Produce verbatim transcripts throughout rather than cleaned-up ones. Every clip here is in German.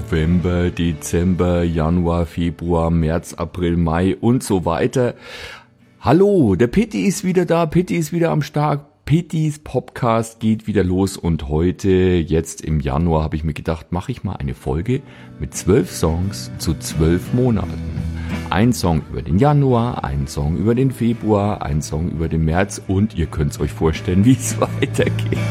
November, Dezember, Januar, Februar, März, April, Mai und so weiter. Hallo, der Pitti ist wieder da, Pitti ist wieder am Start. Pittis Podcast geht wieder los und heute, jetzt im Januar, habe ich mir gedacht, mache ich mal eine Folge mit zwölf Songs zu zwölf Monaten. Ein Song über den Januar, ein Song über den Februar, ein Song über den März und ihr könnt euch vorstellen, wie es weitergeht.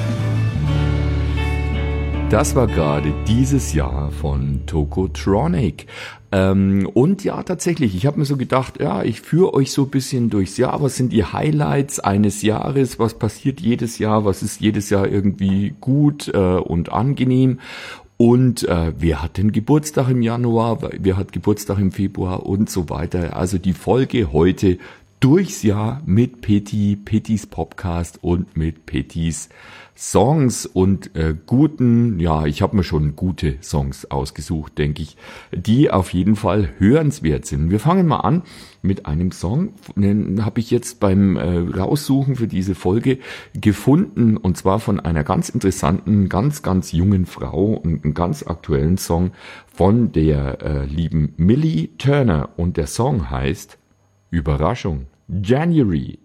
Das war gerade dieses Jahr von Tokotronic. Ähm, und ja, tatsächlich, ich habe mir so gedacht, ja, ich führe euch so ein bisschen durchs Jahr. Was sind die Highlights eines Jahres? Was passiert jedes Jahr? Was ist jedes Jahr irgendwie gut äh, und angenehm? Und äh, wer hat denn Geburtstag im Januar? Wer hat Geburtstag im Februar? Und so weiter. Also die Folge heute durchs Jahr mit Pitti, Pittis Podcast und mit Pittis Songs und äh, guten, ja, ich habe mir schon gute Songs ausgesucht, denke ich, die auf jeden Fall hörenswert sind. Wir fangen mal an mit einem Song, den habe ich jetzt beim äh, Raussuchen für diese Folge gefunden, und zwar von einer ganz interessanten, ganz, ganz jungen Frau und einen ganz aktuellen Song von der äh, lieben Millie Turner, und der Song heißt Überraschung, January.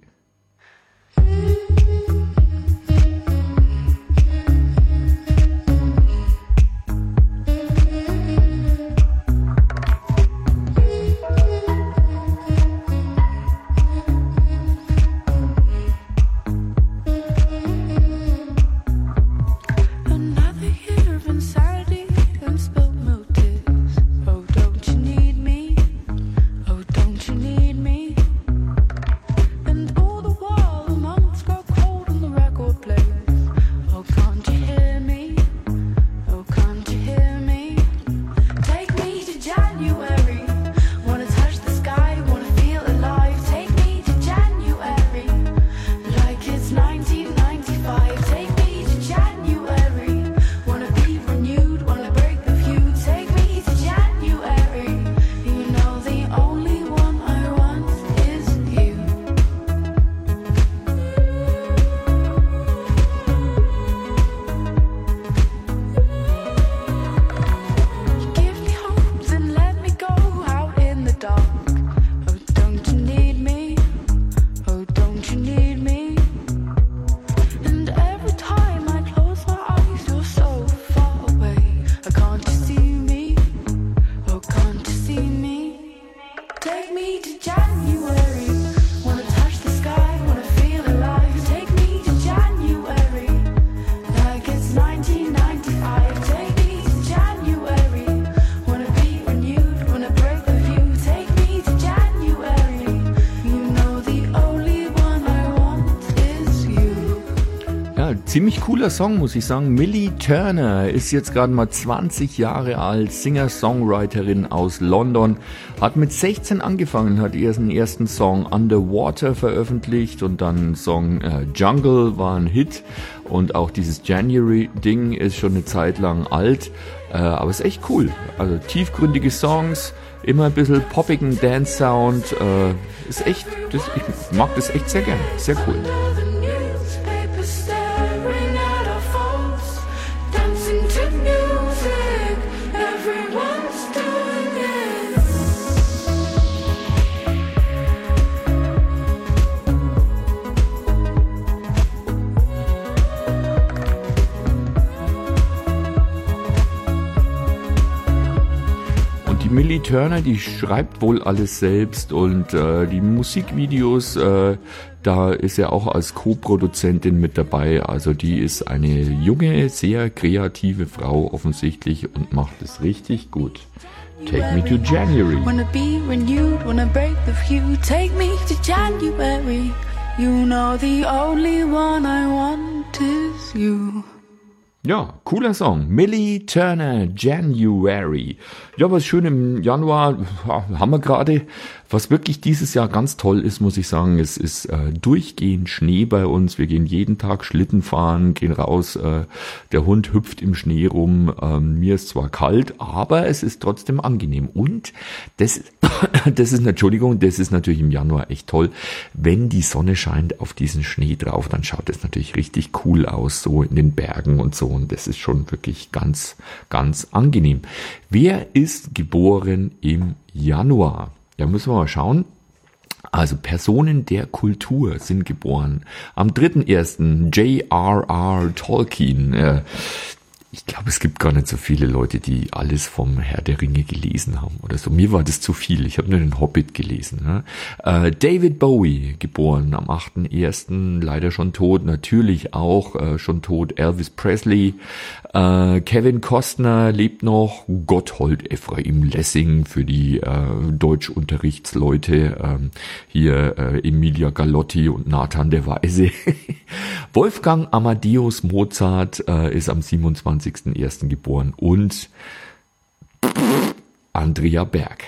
Ziemlich cooler Song, muss ich sagen. Millie Turner ist jetzt gerade mal zwanzig Jahre alt, Singer-Songwriterin aus London, hat mit sechzehn angefangen, hat ihren ersten Song Underwater veröffentlicht und dann Song äh, Jungle war ein Hit, und auch dieses January-Ding ist schon eine Zeit lang alt, äh, aber ist echt cool. Also tiefgründige Songs, immer ein bisschen poppigen Dance-Sound, äh, ist echt, das, ich mag das echt sehr gern, sehr cool. Millie Turner, die schreibt wohl alles selbst, und äh, die Musikvideos, äh, da ist er auch als Co-Produzentin mit dabei. Also die ist eine junge, sehr kreative Frau offensichtlich und macht es richtig gut. Take me to January. Wanna be renewed, wanna break the feud. Take me to January. You know the only one I want is you. Ja, cooler Song. Millie Turner, January. Ja, was schön im Januar haben wir gerade. Was wirklich dieses Jahr ganz toll ist, muss ich sagen, es ist äh, durchgehend Schnee bei uns. Wir gehen jeden Tag Schlitten fahren, gehen raus. Äh, der Hund hüpft im Schnee rum. Ähm, mir ist zwar kalt, aber es ist trotzdem angenehm. Und das, das ist, Entschuldigung, das ist natürlich im Januar echt toll. Wenn die Sonne scheint auf diesen Schnee drauf, dann schaut es natürlich richtig cool aus, so in den Bergen und so. und das ist schon wirklich ganz, ganz angenehm. Wer ist geboren im Januar? Da müssen wir mal schauen. Also Personen der Kultur sind geboren. Am dritten ersten J R R. Tolkien. Äh, Ich glaube, es gibt gar nicht so viele Leute, die alles vom Herr der Ringe gelesen haben oder so. Mir war das zu viel. Ich habe nur den Hobbit gelesen. Ne? Äh, David Bowie, geboren am achten ersten, leider schon tot. Natürlich auch äh, schon tot Elvis Presley. Äh, Kevin Costner lebt noch. Gotthold Ephraim Lessing für die äh, Deutschunterrichtsleute. Ähm, hier äh, Emilia Galotti und Nathan der Weise. Wolfgang Amadeus Mozart äh, ist am siebenundzwanzigsten ersten geboren und Andrea Berg.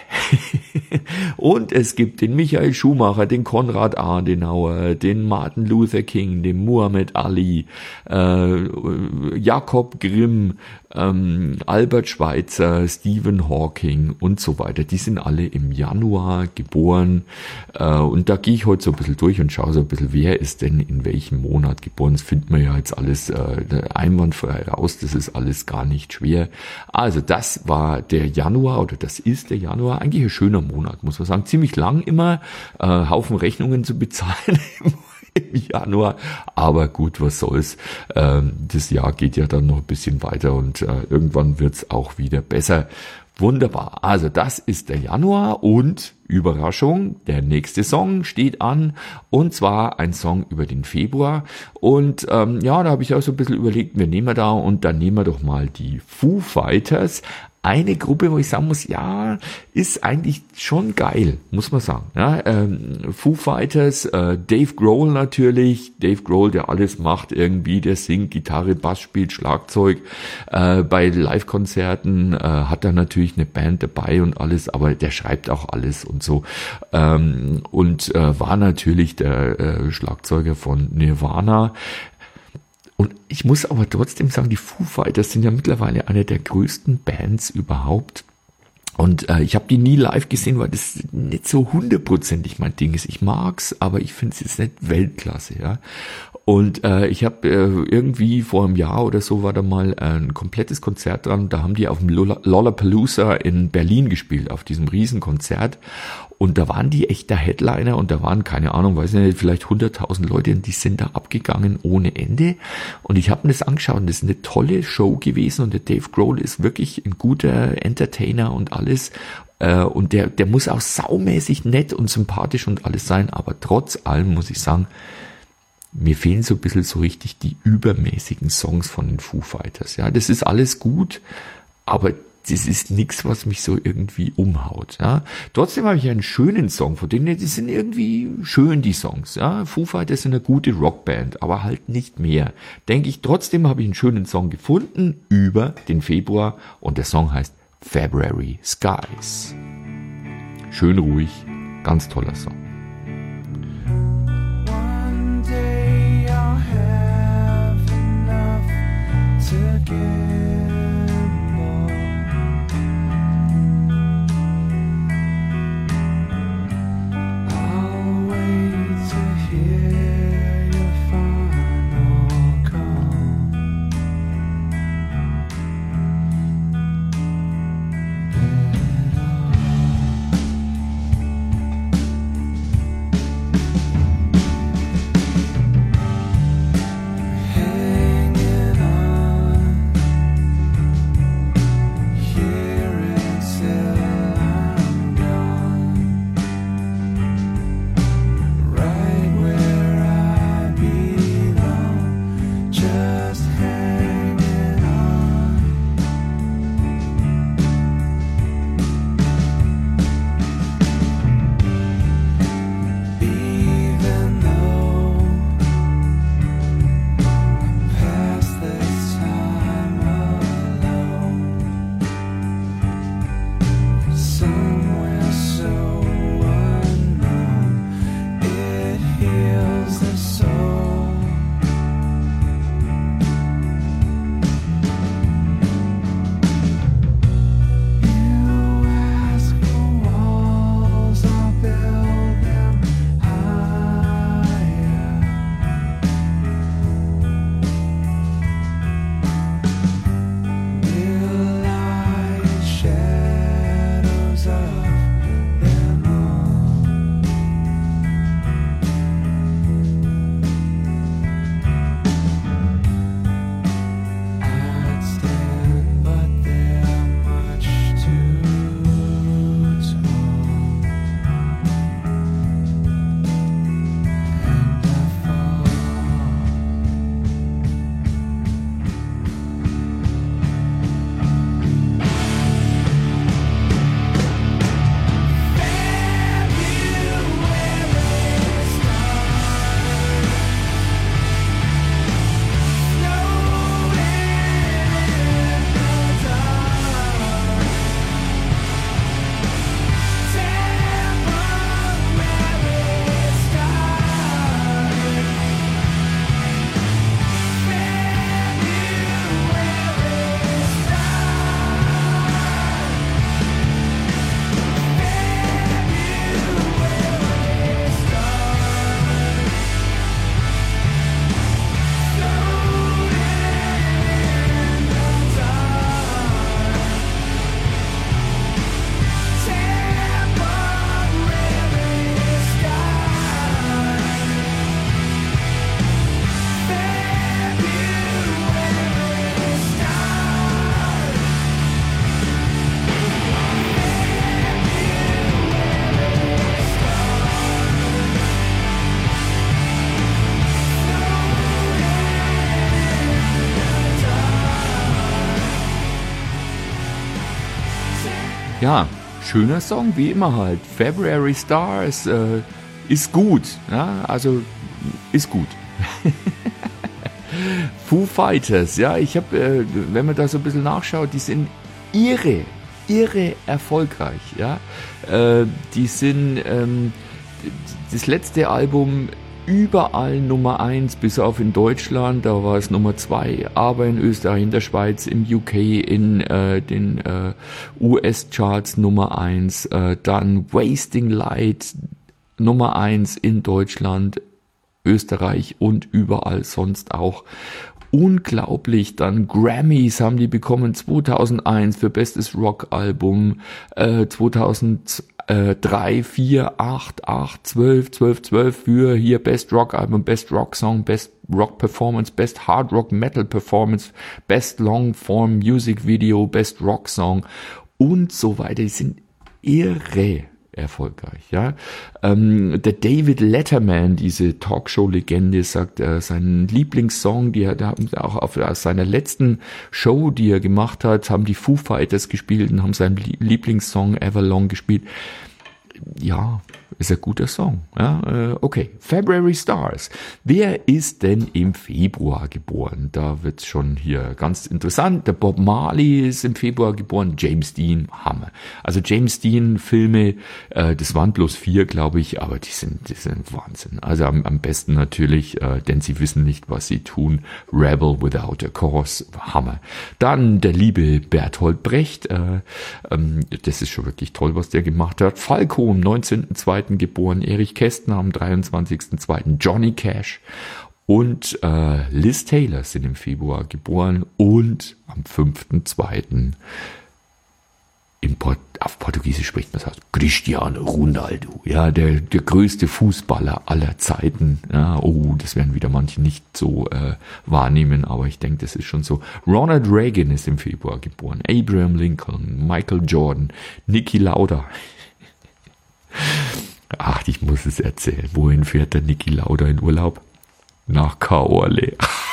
Und es gibt den Michael Schumacher, den Konrad Adenauer, den Martin Luther King, den Muhammad Ali, äh, Jakob Grimm, ähm, Albert Schweitzer, Stephen Hawking und so weiter. Die sind alle im Januar geboren. Äh, und da gehe ich heute so ein bisschen durch und schaue so ein bisschen, wer ist denn in welchem Monat geboren. Das findet man ja jetzt alles äh, einwandfrei raus. Das ist alles gar nicht schwer. Also das war der Januar oder das ist der Januar. Eigentlich ein schöner Monat, muss man sagen. Ziemlich lang immer, äh, Haufen Rechnungen zu bezahlen im Januar, aber gut, was soll's. Ähm, das Jahr geht ja dann noch ein bisschen weiter und äh, irgendwann wird's auch wieder besser. Wunderbar. Also das ist der Januar und Überraschung, der nächste Song steht an und zwar ein Song über den Februar und ähm, ja, da habe ich auch so ein bisschen überlegt, wir nehmen da und dann nehmen wir doch mal die Foo Fighters. Eine Gruppe, wo ich sagen muss, ja, ist eigentlich schon geil, muss man sagen. Ja, ähm, Foo Fighters, äh, Dave Grohl natürlich, Dave Grohl, der alles macht irgendwie, der singt, Gitarre, Bass spielt, Schlagzeug. Äh, bei Live-Konzerten äh, hat er natürlich eine Band dabei und alles, aber der schreibt auch alles und so. Ähm, und äh, war natürlich der äh, Schlagzeuger von Nirvana. Und ich muss aber trotzdem sagen, die Foo Fighters sind ja mittlerweile eine der größten Bands überhaupt. Und äh, ich habe die nie live gesehen, weil das nicht so hundertprozentig mein Ding ist. Ich mag's, aber ich finde es jetzt nicht Weltklasse, ja. Und äh, ich habe äh, irgendwie vor einem Jahr oder so war da mal ein komplettes Konzert dran. Da haben die auf dem Lollapalooza in Berlin gespielt, auf diesem Riesenkonzert. Und da waren die echt der Headliner und da waren, keine Ahnung, weiß nicht, vielleicht hunderttausend Leute und die sind da abgegangen ohne Ende. Und ich habe mir das angeschaut und das ist eine tolle Show gewesen und der Dave Grohl ist wirklich ein guter Entertainer und alles. Äh, und der, der muss auch saumäßig nett und sympathisch und alles sein, aber trotz allem muss ich sagen, mir fehlen so ein bisschen so richtig die übermäßigen Songs von den Foo Fighters. Ja, das ist alles gut, aber das ist nichts, was mich so irgendwie umhaut. Ja, trotzdem habe ich einen schönen Song von denen, die sind irgendwie schön, die Songs. Ja, Foo Fighters sind eine gute Rockband, aber halt nicht mehr. Denke ich, trotzdem habe ich einen schönen Song gefunden über den Februar und der Song heißt February Skies. Schön ruhig, ganz toller Song. To get more. I'll wait to hear your final call. Hanging on Ja, schöner Song, wie immer halt. February Stars äh, ist gut. Ja, also ist gut. Foo Fighters, ja, ich habe, äh, wenn man da so ein bisschen nachschaut, die sind irre, irre erfolgreich. Ja, äh, die sind ähm, das letzte Album überall Nummer eins, bis auf in Deutschland, da war es Nummer zwei, aber in Österreich, in der Schweiz, im U K, in äh, den äh, U S-Charts Nummer eins, äh, dann Wasting Light Nummer eins in Deutschland, Österreich und überall sonst auch. Unglaublich, dann Grammys haben die bekommen zweitausendeins für bestes Rockalbum, äh, zweitausenddrei, vier, acht, acht, zwölf, zwölf, zwölf für hier Best Rockalbum, Best Rock Song, Best Rock Performance, Best Hard Rock Metal Performance, Best Long Form Music Video, Best Rock Song und so weiter. Die sind irre erfolgreich, ja. Ähm, der David Letterman, diese Talkshow-Legende, sagt, äh, seinen Lieblingssong, die er, da haben sie auch auf aus seiner letzten Show, die er gemacht hat, haben die Foo Fighters gespielt und haben seinen Lieblingssong Everlong gespielt. Ja, ist ein guter Song. Ja, äh, okay, February Stars. Wer ist denn im Februar geboren? Da wird's schon hier ganz interessant. Der Bob Marley ist im Februar geboren. James Dean, Hammer. Also James Dean Filme, äh, das waren bloß vier, glaube ich, aber die sind, die sind Wahnsinn. Also am, am besten natürlich, äh, denn sie wissen nicht, was sie tun. Rebel Without a Cause, Hammer. Dann der liebe Bertolt Brecht. Äh, ähm, das ist schon wirklich toll, was der gemacht hat. Falco am neunzehnten zweiten geboren, Erich Kästner am dreiundzwanzigsten zweiten Johnny Cash und äh, Liz Taylor sind im Februar geboren und am fünften zweiten in Port- auf Portugiesisch spricht man das, Cristiano Ronaldo, ja, der, der größte Fußballer aller Zeiten. Ja, oh, das werden wieder manche nicht so äh, wahrnehmen, aber ich denke, das ist schon so. Ronald Reagan ist im Februar geboren, Abraham Lincoln, Michael Jordan, Niki Lauda. Ach, ich muss es erzählen. Wohin fährt der Niki Lauda in Urlaub? Nach Kaorle.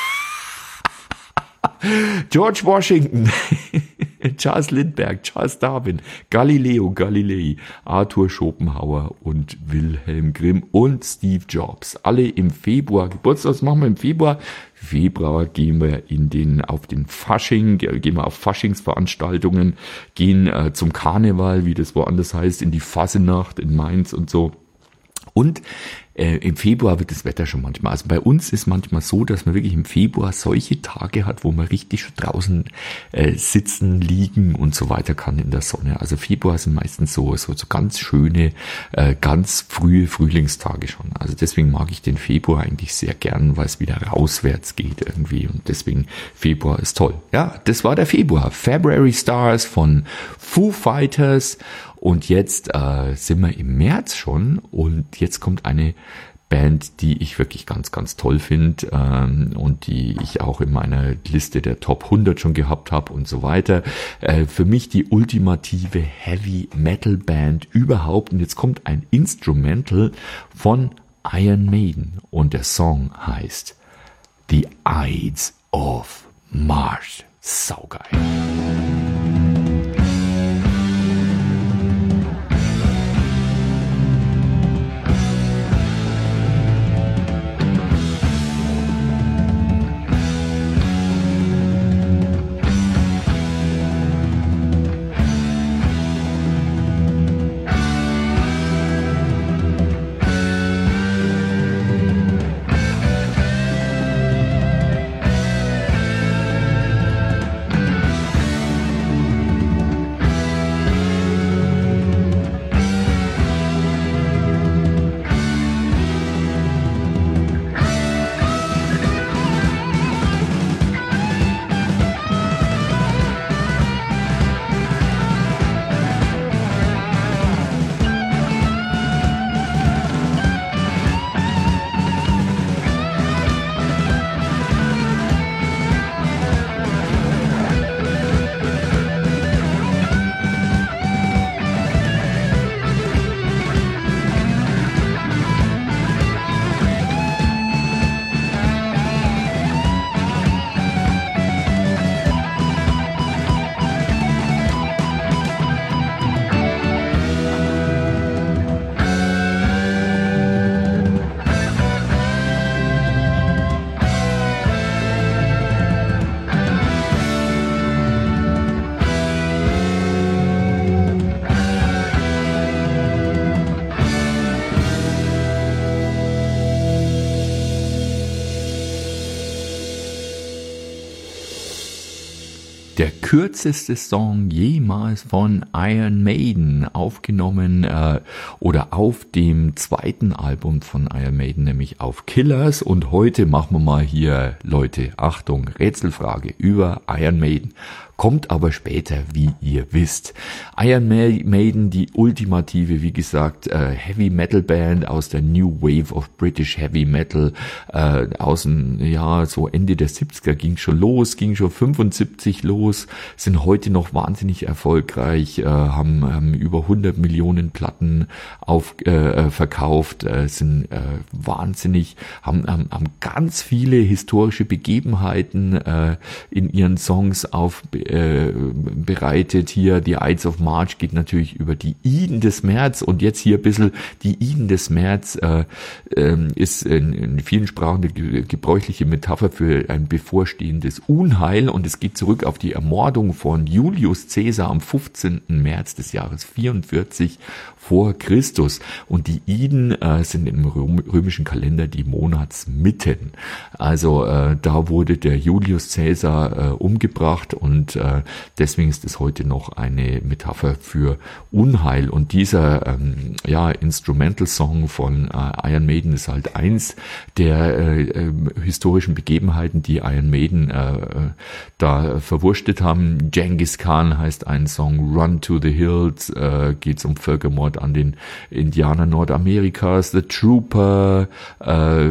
George Washington, Charles Lindbergh, Charles Darwin, Galileo Galilei, Arthur Schopenhauer und Wilhelm Grimm und Steve Jobs. Alle im Februar Geburtstag. Was machen wir im Februar? Februar gehen wir in den, auf den Fasching, gehen wir auf Faschingsveranstaltungen, gehen äh, zum Karneval, wie das woanders heißt, in die Fassenacht in Mainz und so. Und äh, im Februar wird das Wetter schon manchmal, also bei uns ist manchmal so, dass man wirklich im Februar solche Tage hat, wo man richtig schon draußen äh, sitzen, liegen und so weiter kann in der Sonne. Also Februar sind meistens so so, so ganz schöne, äh, ganz frühe Frühlingstage schon. Also deswegen mag ich den Februar eigentlich sehr gern, weil es wieder rauswärts geht irgendwie und deswegen Februar ist toll. Ja, das war der Februar. February Stars von Foo Fighters. Und jetzt äh, sind wir im März schon und jetzt kommt eine Band, die ich wirklich ganz, ganz toll finde ähm, und die ich auch in meiner Liste der Top hundert schon gehabt habe und so weiter. Äh, für mich die ultimative Heavy Metal Band überhaupt. Und jetzt kommt ein Instrumental von Iron Maiden und der Song heißt The Ides of March. Saugeil. Der kürzeste Song jemals von Iron Maiden, aufgenommen äh, oder auf dem zweiten Album von Iron Maiden, nämlich auf Killers. Und heute machen wir mal hier, Leute, Achtung, Rätselfrage über Iron Maiden. Kommt aber später, wie ihr wisst. Iron Maiden, die ultimative, wie gesagt, äh, Heavy Metal Band aus der New Wave of British Heavy Metal, äh, aus dem, ja, so Ende der siebziger ging schon los, ging schon fünfundsiebzig los, sind heute noch wahnsinnig erfolgreich, äh, haben, haben über hundert Millionen Platten auf, äh, verkauft, äh, sind äh, wahnsinnig, haben, haben, haben ganz viele historische Begebenheiten äh, in ihren Songs auf Äh, bereitet. Hier die Ides of March geht natürlich über die Iden des März, und jetzt hier ein bisschen die Iden des März äh, äh, ist in, in vielen Sprachen eine gebräuchliche Metapher für ein bevorstehendes Unheil, und es geht zurück auf die Ermordung von Julius Caesar am fünfzehnten März des Jahres vierundvierzig vor Christus, und die Iden äh, sind im römischen Kalender die Monatsmitten. Also äh, da wurde der Julius Caesar äh, umgebracht, und äh, deswegen ist es heute noch eine Metapher für Unheil. Und dieser ähm, ja Instrumental-Song von äh, Iron Maiden ist halt eins der äh, äh, historischen Begebenheiten, die Iron Maiden äh, da verwurstet haben. Genghis Khan heißt ein Song, Run to the Hills, äh, geht es um Völkermord an den Indianern Nordamerikas, The Trooper, äh,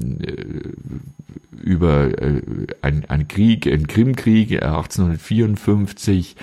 über äh, ein, ein Krieg, ein Krimkrieg, äh, achtzehnhundertvierundfünfzig,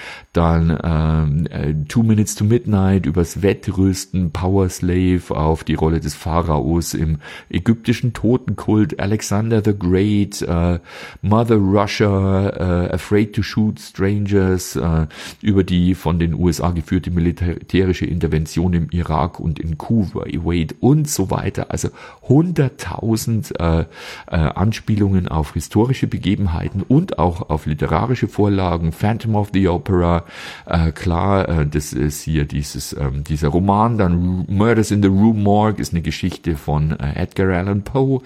dann äh, Two Minutes to Midnight, übers Wettrüsten, Power Slave, auf die Rolle des Pharaos im ägyptischen Totenkult, Alexander the Great, äh, Mother Russia, äh, Afraid to Shoot Strangers, äh, über die von den U S A geführte militärische Intervention im Irak und in Kuwait und so weiter. Also hunderttausend äh, äh, Anspielungen auf historische Begebenheiten und auch auf literarische Vorlagen. Phantom of the Opera, äh, klar, äh, das ist hier dieses ähm, dieser Roman. Dann Murders in the Rue Morgue ist eine Geschichte von äh, Edgar Allan Poe.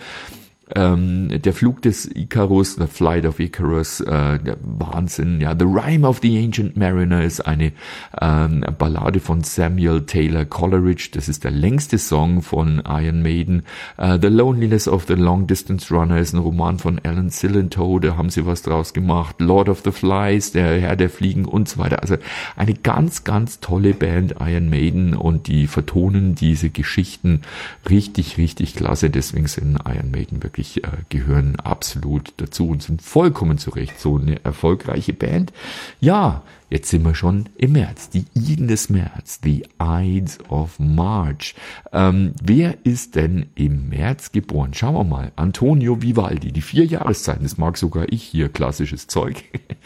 Ähm, der Flug des Icarus, The Flight of Icarus, äh, der Wahnsinn, ja. The Rime of the Ancient Mariner ist eine ähm, Ballade von Samuel Taylor Coleridge, das ist der längste Song von Iron Maiden. Äh, The Loneliness of the Long Distance Runner ist ein Roman von Alan Sillentoe, da haben sie was draus gemacht. Lord of the Flies, der Herr der Fliegen und so weiter. Also eine ganz, ganz tolle Band, Iron Maiden, und die vertonen diese Geschichten richtig, richtig klasse. Deswegen sind Iron Maiden wirklich Wirklich, äh, gehören absolut dazu und sind vollkommen zurecht so eine erfolgreiche Band. Ja, jetzt sind wir schon im März, die Iden des März, the Ides of March. Ähm, wer ist denn im März geboren? Schauen wir mal. Antonio Vivaldi, die vier Jahreszeiten, das mag sogar ich hier, klassisches Zeug.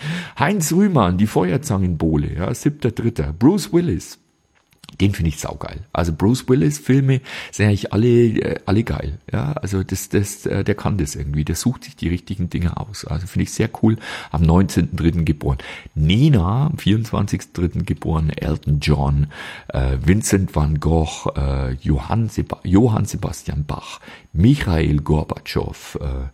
Heinz Rühmann, die Feuerzangenbowle, ja, siebter Dritter. Bruce Willis, den finde ich saugeil. Also Bruce Willis Filme sind eigentlich alle äh, alle geil. Ja, also das das äh, der kann das irgendwie. Der sucht sich die richtigen Dinge aus. Also finde ich sehr cool. Am neunzehnten dritten geboren. Nina, am vierundzwanzigsten dritten geboren. Elton John, äh, Vincent van Gogh, äh, Johann, Seba- Johann Sebastian Bach, Michail Gorbatschow, äh,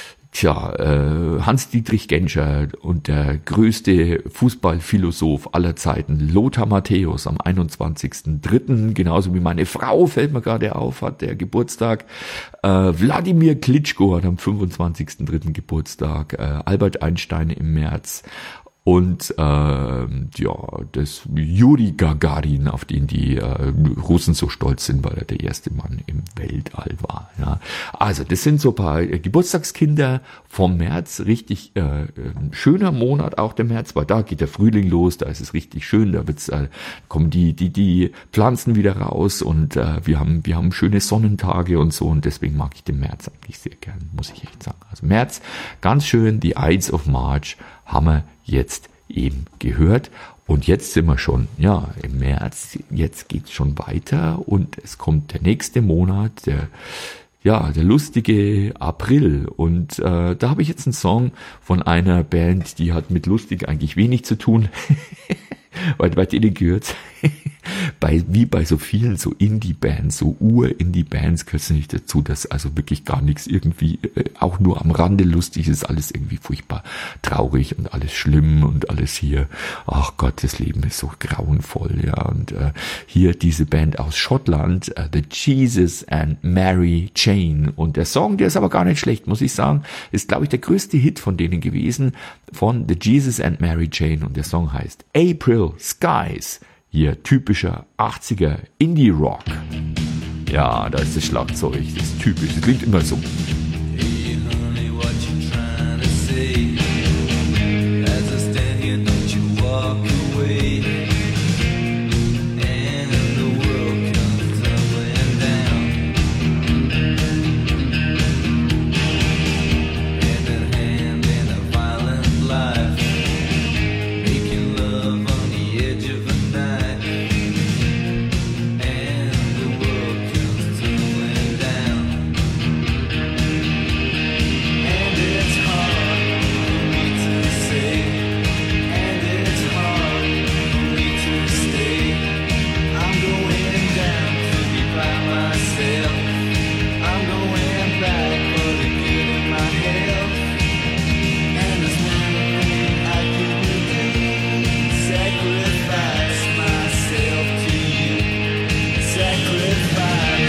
Tja, äh, Hans-Dietrich Genscher und der größte Fußballphilosoph aller Zeiten, Lothar Matthäus, am einundzwanzigsten dritten, genauso wie meine Frau, fällt mir gerade auf, hat der Geburtstag. Äh, Wladimir Klitschko hat am fünfundzwanzigsten dritten Geburtstag. Äh, Albert Einstein im März. Und äh, ja, das Juri Gagarin, auf den die äh, Russen so stolz sind, weil er der erste Mann im Weltall war. Ja, also das sind so ein paar äh, Geburtstagskinder vom März. Richtig äh, schöner Monat auch der März, weil da geht der Frühling los, da ist es richtig schön, da wird's, äh, kommen die die die Pflanzen wieder raus, und äh, wir haben wir haben schöne Sonnentage und so, und deswegen mag ich den März eigentlich sehr gern, muss ich echt sagen. Also März, ganz schön, die Ides of March haben wir jetzt eben gehört, und jetzt sind wir schon, ja, im März, jetzt geht's schon weiter, und es kommt der nächste Monat, der, ja, der lustige April, und äh, da habe ich jetzt einen Song von einer Band, die hat mit lustig eigentlich wenig zu tun, weil bei denen gehört bei, wie bei so vielen so Indie-Bands, so Ur-Indie-Bands gehört es nicht dazu, dass also wirklich gar nichts irgendwie, äh, auch nur am Rande lustig ist, alles irgendwie furchtbar traurig und alles schlimm und alles hier, ach Gott, das Leben ist so grauenvoll, ja, und äh, hier diese Band aus Schottland, uh, The Jesus and Mary Chain, und der Song, der ist aber gar nicht schlecht, muss ich sagen, ist glaube ich der größte Hit von denen gewesen, von The Jesus and Mary Chain, und der Song heißt April Skies, hier typischer achtziger Indie-Rock. Ja, da ist das Schlagzeug, das ist typisch, das klingt immer so. Hey honey, what you trying to say? As I stand here, don't you walk away. And the world comes tumbling down. Hand in hand in a violent life, making love on the edge of a knife. And the world comes tumbling down. And it's hard for me to say, and it's hard for me to stay. I'm going down to be by myself. I'm going back for the good of my health. And there's one thing I couldn't do, sacrifice myself to you. Sacrifice.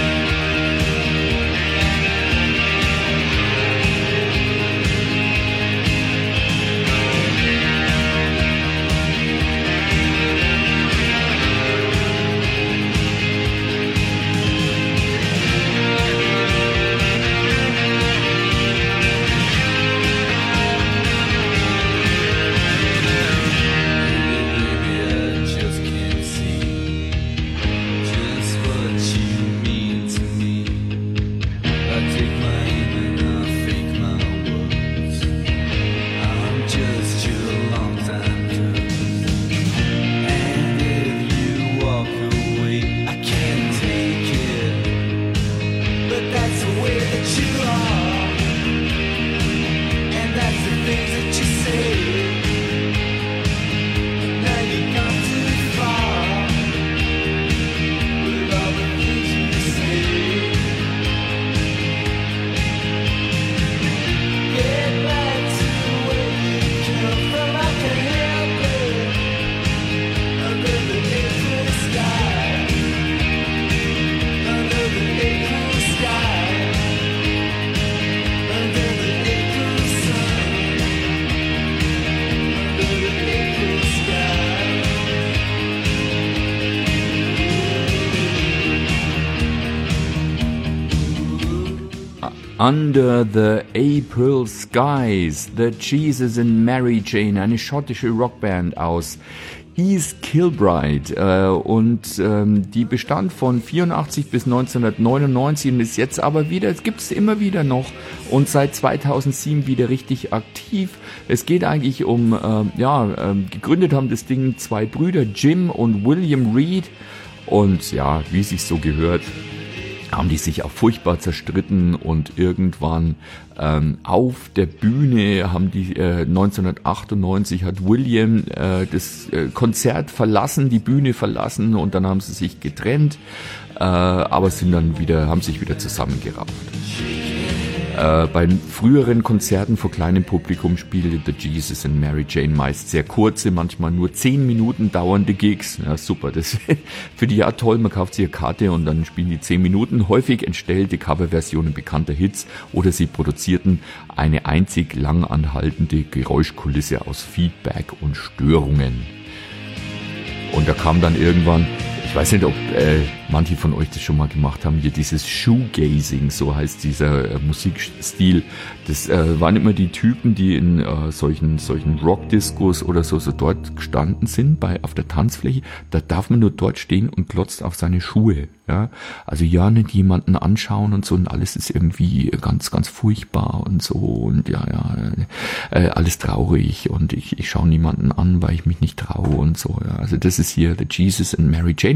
Baby, I just can't see just what you mean to me. I take my aim and I fake my words. I'm just your long-time cousin. And if you walk away, I can't take it. But that's the way that you are, and that's the things that you say. Now you've gone too far with all the things you say. Get back to where you come from. I can't help it. Under the April sky, under the April sky, under the April sun, under the April sky. Under the April Skies, The Jesus and Mary Chain, eine schottische Rockband aus East Kilbride, äh, und ähm, die bestand von vierundachtzig bis neunzehnhundertneunundneunzig und ist jetzt aber wieder, es gibt es immer wieder noch und seit zweitausendsieben wieder richtig aktiv. Es geht eigentlich um, äh, ja, äh, gegründet haben das Ding zwei Brüder, Jim und William Reed, und ja, wie es sich so gehört, haben die sich auch furchtbar zerstritten, und irgendwann ähm, auf der Bühne haben die äh, neunzehnhundertachtundneunzig hat William äh, das äh, Konzert verlassen, die Bühne verlassen, und dann haben sie sich getrennt, äh, aber sind dann wieder, haben sich wieder zusammengerauft. Äh, bei früheren Konzerten vor kleinem Publikum spielte The Jesus and Mary Chain meist sehr kurze, manchmal nur zehn Minuten dauernde Gigs. Ja, super, das für die ja toll, man kauft sich eine Karte und dann spielen die zehn Minuten. Häufig entstellte Coverversionen bekannter Hits oder sie produzierten eine einzig lang anhaltende Geräuschkulisse aus Feedback und Störungen. Und da kam dann irgendwann, ich weiß nicht, ob äh, manche von euch das schon mal gemacht haben, hier dieses Shoegazing, so heißt dieser äh, Musikstil. Das äh, waren immer die Typen, die in äh, solchen solchen Rockdiscos oder so so dort gestanden sind, bei auf der Tanzfläche. Da darf man nur dort stehen und glotzt auf seine Schuhe. Ja, also ja, nicht jemanden anschauen und so, und alles ist irgendwie ganz ganz furchtbar und so, und ja ja äh, alles traurig, und ich ich schaue niemanden an, weil ich mich nicht traue und so. Ja, also das ist hier The Jesus and Mary Chain.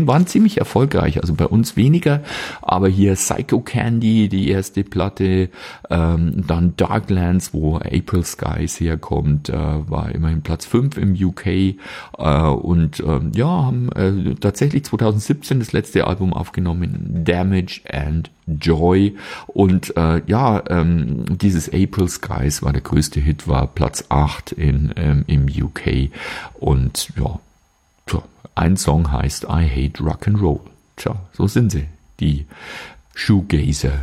Band waren ziemlich erfolgreich, also bei uns weniger, aber hier Psycho Candy, die erste Platte, ähm, dann Darklands, wo April Skies herkommt, äh, war immerhin Platz fünf im U K äh, und äh, ja, haben äh, tatsächlich zwanzig siebzehn das letzte Album aufgenommen, Damage and Joy, und äh, ja, ähm, dieses April Skies war der größte Hit, war Platz acht in, ähm, im U K, und ja, tja, ein Song heißt I Hate Rock'n'Roll. Tja, so sind sie, die Shoegazer.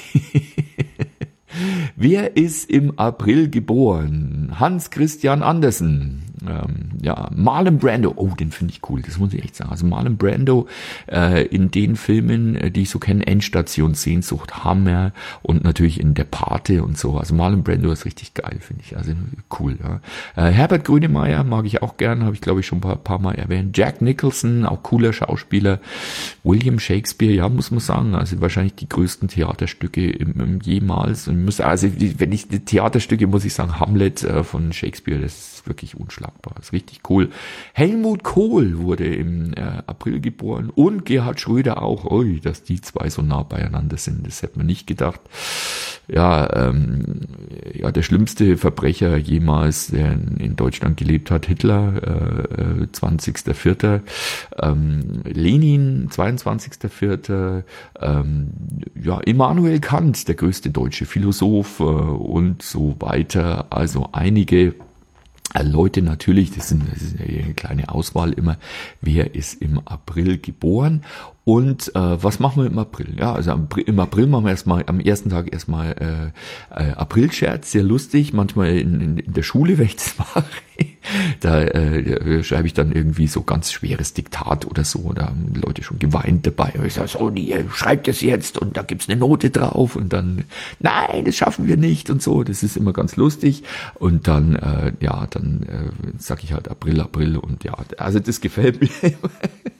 Wer ist im April geboren? Hans Christian Andersen. Ähm, ja, Marlon Brando. Oh, den finde ich cool. Das muss ich echt sagen. Also Marlon Brando äh, in den Filmen, äh, die ich so kenne, Endstation, Sehnsucht, Hammer und natürlich in Der Pate und so. Also Marlon Brando ist richtig geil, finde ich. Also cool. Ja. Äh, Herbert Grönemeyer mag ich auch gern, habe ich glaube ich schon ein paar, paar Mal erwähnt. Jack Nicholson, auch cooler Schauspieler. William Shakespeare, ja, muss man sagen. Also wahrscheinlich die größten Theaterstücke im, im jemals. Und muss, also wenn ich die Theaterstücke, muss ich sagen, Hamlet äh, von Shakespeare, das ist wirklich unschlagbar. Das ist richtig cool. Helmut Kohl wurde im äh, April geboren und Gerhard Schröder auch. Ui, dass die zwei so nah beieinander sind, das hätte man nicht gedacht. Ja, ähm, ja, der schlimmste Verbrecher jemals, der in, in Deutschland gelebt hat, Hitler, äh, zwanzigster vierter Ähm, Lenin, zweiundzwanzigster vierter Ähm, ja, Immanuel Kant, der größte deutsche Philosoph äh, und so weiter. Also einige Leute natürlich, das, sind, das ist eine kleine Auswahl immer, wer ist im April geboren und äh, was machen wir im April? Ja, also am, im April machen wir erstmal am ersten Tag erstmal äh, äh, Aprilscherz, sehr lustig, manchmal in, in, in der Schule, wenn ich das mache, da äh, schreibe ich dann irgendwie so ganz schweres Diktat oder so, da haben die Leute schon geweint dabei, und ich sage so, nee, schreibt das jetzt und da gibt's eine Note drauf und dann, nein, das schaffen wir nicht und so, das ist immer ganz lustig und dann, äh, ja, dann äh, sage ich halt April, April und ja, also das gefällt mir immer.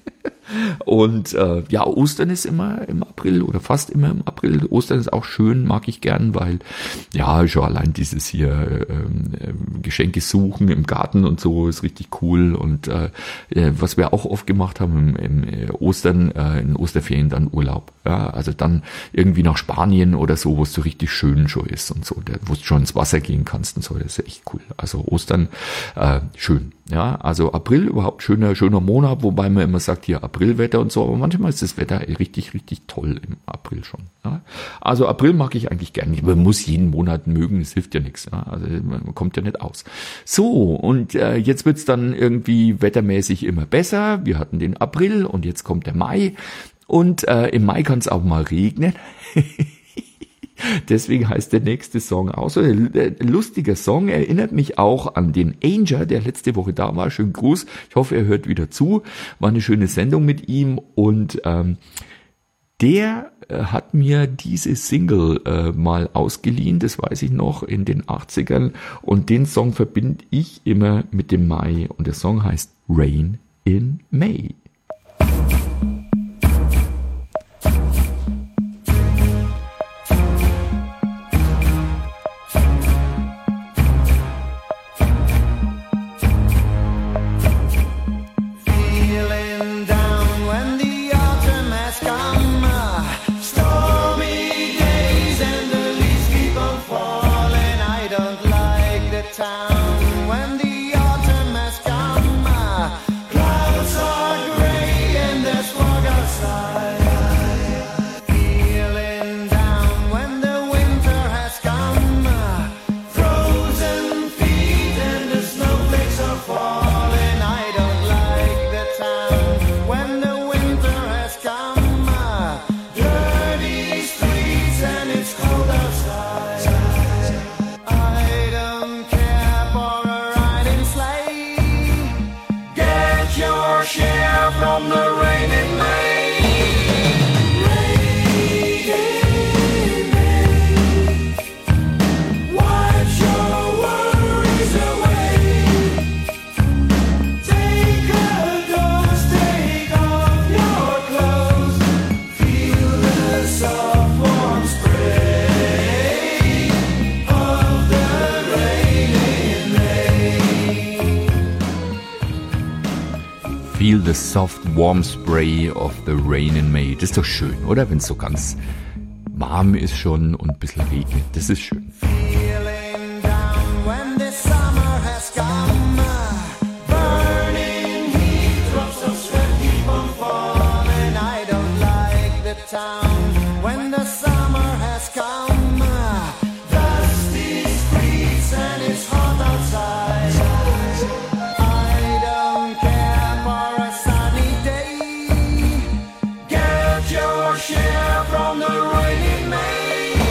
Und äh, ja, Ostern ist immer im April oder fast immer im April. Ostern ist auch schön, mag ich gern, weil ja, schon allein dieses hier ähm, Geschenke suchen im Garten und so ist richtig cool. Und äh, was wir auch oft gemacht haben im, im Ostern, äh, in Osterferien dann Urlaub. Ja, also dann irgendwie nach Spanien oder so, wo es so richtig schön schon ist und so, wo du schon ins Wasser gehen kannst und so, das ist echt cool. Also Ostern, äh, schön. Ja, also April überhaupt schöner, schöner Monat, wobei man immer sagt, hier Aprilwetter und so, aber manchmal ist das Wetter richtig, richtig toll im April schon. Ja. Also April mag ich eigentlich gerne. Man muss jeden Monat mögen, das hilft ja nichts. Ja. Also man kommt ja nicht aus. So, und äh, jetzt wird's dann irgendwie wettermäßig immer besser. Wir hatten den April und jetzt kommt der Mai. Und äh, im Mai kann es auch mal regnen. Deswegen heißt der nächste Song auch so. Ein lustiger Song, erinnert mich auch an den Anger, der letzte Woche da war. Schönen Gruß. Ich hoffe, er hört wieder zu. War eine schöne Sendung mit ihm. Und ähm, der äh, hat mir diese Single äh, mal ausgeliehen, das weiß ich noch, in den achtzigern. Und den Song verbinde ich immer mit dem Mai. Und der Song heißt Rain in May. soft warm spray of the rain in May. Das ist doch schön, oder? Wenn es so ganz warm ist schon und ein bisschen regnet. Das ist schön. Feeling down when the summer has come. Burning heat, drops of sweat keep on falling. I don't like the town when the summer has come. Dusty streets and it's hot outside. I don't care for a sunny day. Get your share from the rain in May.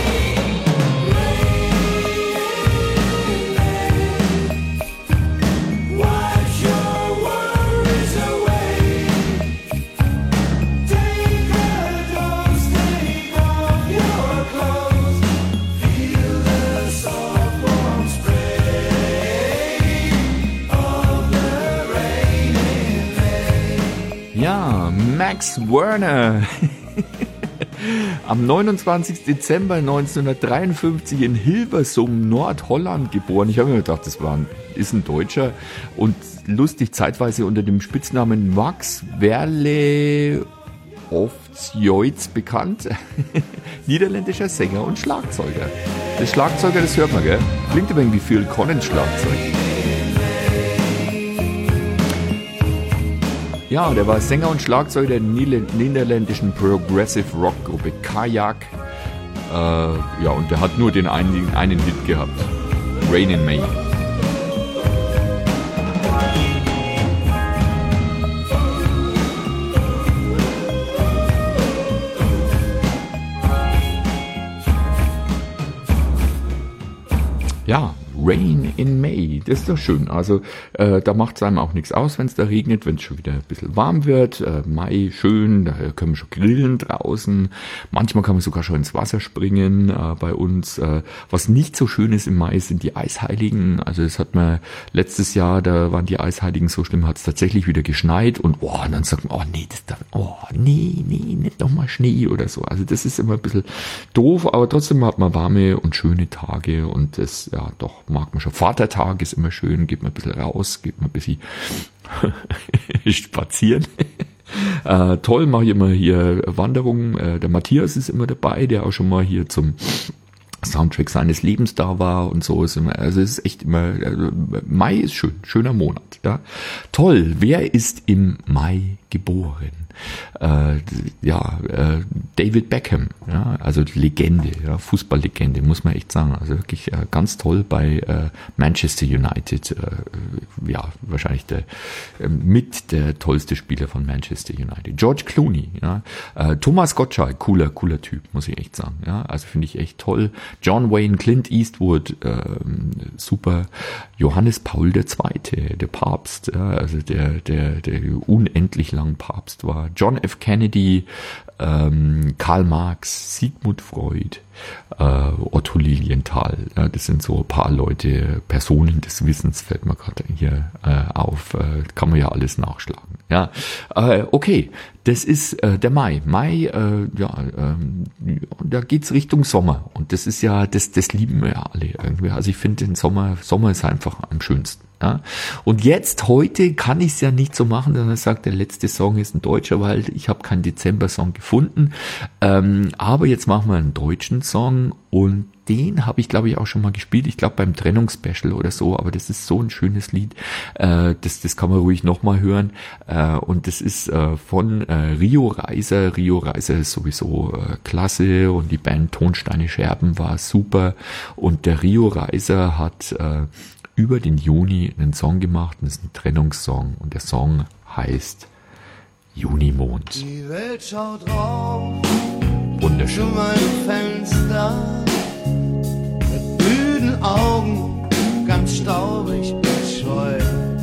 Wash your worries away. Take a dose, take off your clothes. Feel the soft warm spray of the rain in May. Ja, Max Werner. Am neunundzwanzigsten Dezember neunzehnhundertdreiundfünfzig in Hilversum, Nordholland geboren. Ich habe mir gedacht, das war ein, ist ein Deutscher und lustig zeitweise unter dem Spitznamen Max Werle Oftsjoits bekannt. Niederländischer Sänger und Schlagzeuger. Das Schlagzeuger, das hört man, gell? Klingt aber irgendwie Phil Collins Schlagzeug. Ja, der war Sänger und Schlagzeuger der niederländischen Progressive Rock Gruppe Kajak. Äh, ja, und der hat nur den einen, einen Hit gehabt. Rain in May. Ja, Rain in May, das ist doch schön. Also äh, da macht es einem auch nichts aus, wenn es da regnet, wenn es schon wieder ein bisschen warm wird. Äh, Mai, schön, da können wir schon grillen draußen. Manchmal kann man sogar schon ins Wasser springen äh, bei uns. Äh, was nicht so schön ist im Mai, sind die Eisheiligen. Also das hat man letztes Jahr, da waren die Eisheiligen so schlimm, hat es tatsächlich wieder geschneit. Und, oh, und dann sagt man, oh nee, das darf, oh nee, nee, nicht nochmal Schnee oder so. Also das ist immer ein bisschen doof, aber trotzdem hat man warme und schöne Tage und das, ja doch, mag man schon. Vatertag ist immer schön, geht man ein bisschen raus, geht man ein bisschen spazieren. äh, toll, mache ich immer hier Wanderungen. Äh, der Matthias ist immer dabei, der auch schon mal hier zum Soundtrack seines Lebens da war und so ist immer, also es ist echt immer, also Mai ist schön, schöner Monat, ja. Toll, wer ist im Mai geboren? Äh, ja, äh, David Beckham, ja, also Legende, ja, Fußballlegende, muss man echt sagen, also wirklich äh, ganz toll bei äh, Manchester United, äh, ja, wahrscheinlich der äh, mit der tollste Spieler von Manchester United. George Clooney, ja, äh, Thomas Gottschalk, cooler, cooler Typ, muss ich echt sagen, ja, also finde ich echt toll. John Wayne, Clint Eastwood, äh, super. Johannes Paul der Zweite, der Papst, ja, also der, der, der unendlich lang Papst war. John F. Kennedy, ähm, Karl Marx, Sigmund Freud, äh, Otto Lilienthal. Ja, das sind so ein paar Leute, Personen des Wissens, fällt mir gerade hier äh, auf. Äh, kann man ja alles nachschlagen. Ja, äh, okay, das ist äh, der Mai. Mai, äh, ja, ähm, da geht's Richtung Sommer und das ist ja, das, das lieben wir ja alle irgendwie. Also ich finde den Sommer, Sommer ist einfach am schönsten. Ja. Und jetzt, heute kann ich es ja nicht so machen, dass er sagt, der letzte Song ist ein deutscher, weil ich habe keinen Dezember-Song gefunden. Ähm, aber jetzt machen wir einen deutschen Song und den habe ich, glaube ich, auch schon mal gespielt. Ich glaube beim Trennungsspecial oder so, aber das ist so ein schönes Lied. Äh, das, das kann man ruhig nochmal hören. Äh, und das ist äh, von äh, Rio Reiser. Rio Reiser ist sowieso äh, klasse und die Band Tonsteine Scherben war super. Und der Rio Reiser hat äh, über den Juni einen Song gemacht, das ist ein Trennungssong und der Song heißt Junimond. Die Welt schaut rauf Wunderschön. zu meinem Fenster mit müden Augen, ganz staubig und scheu.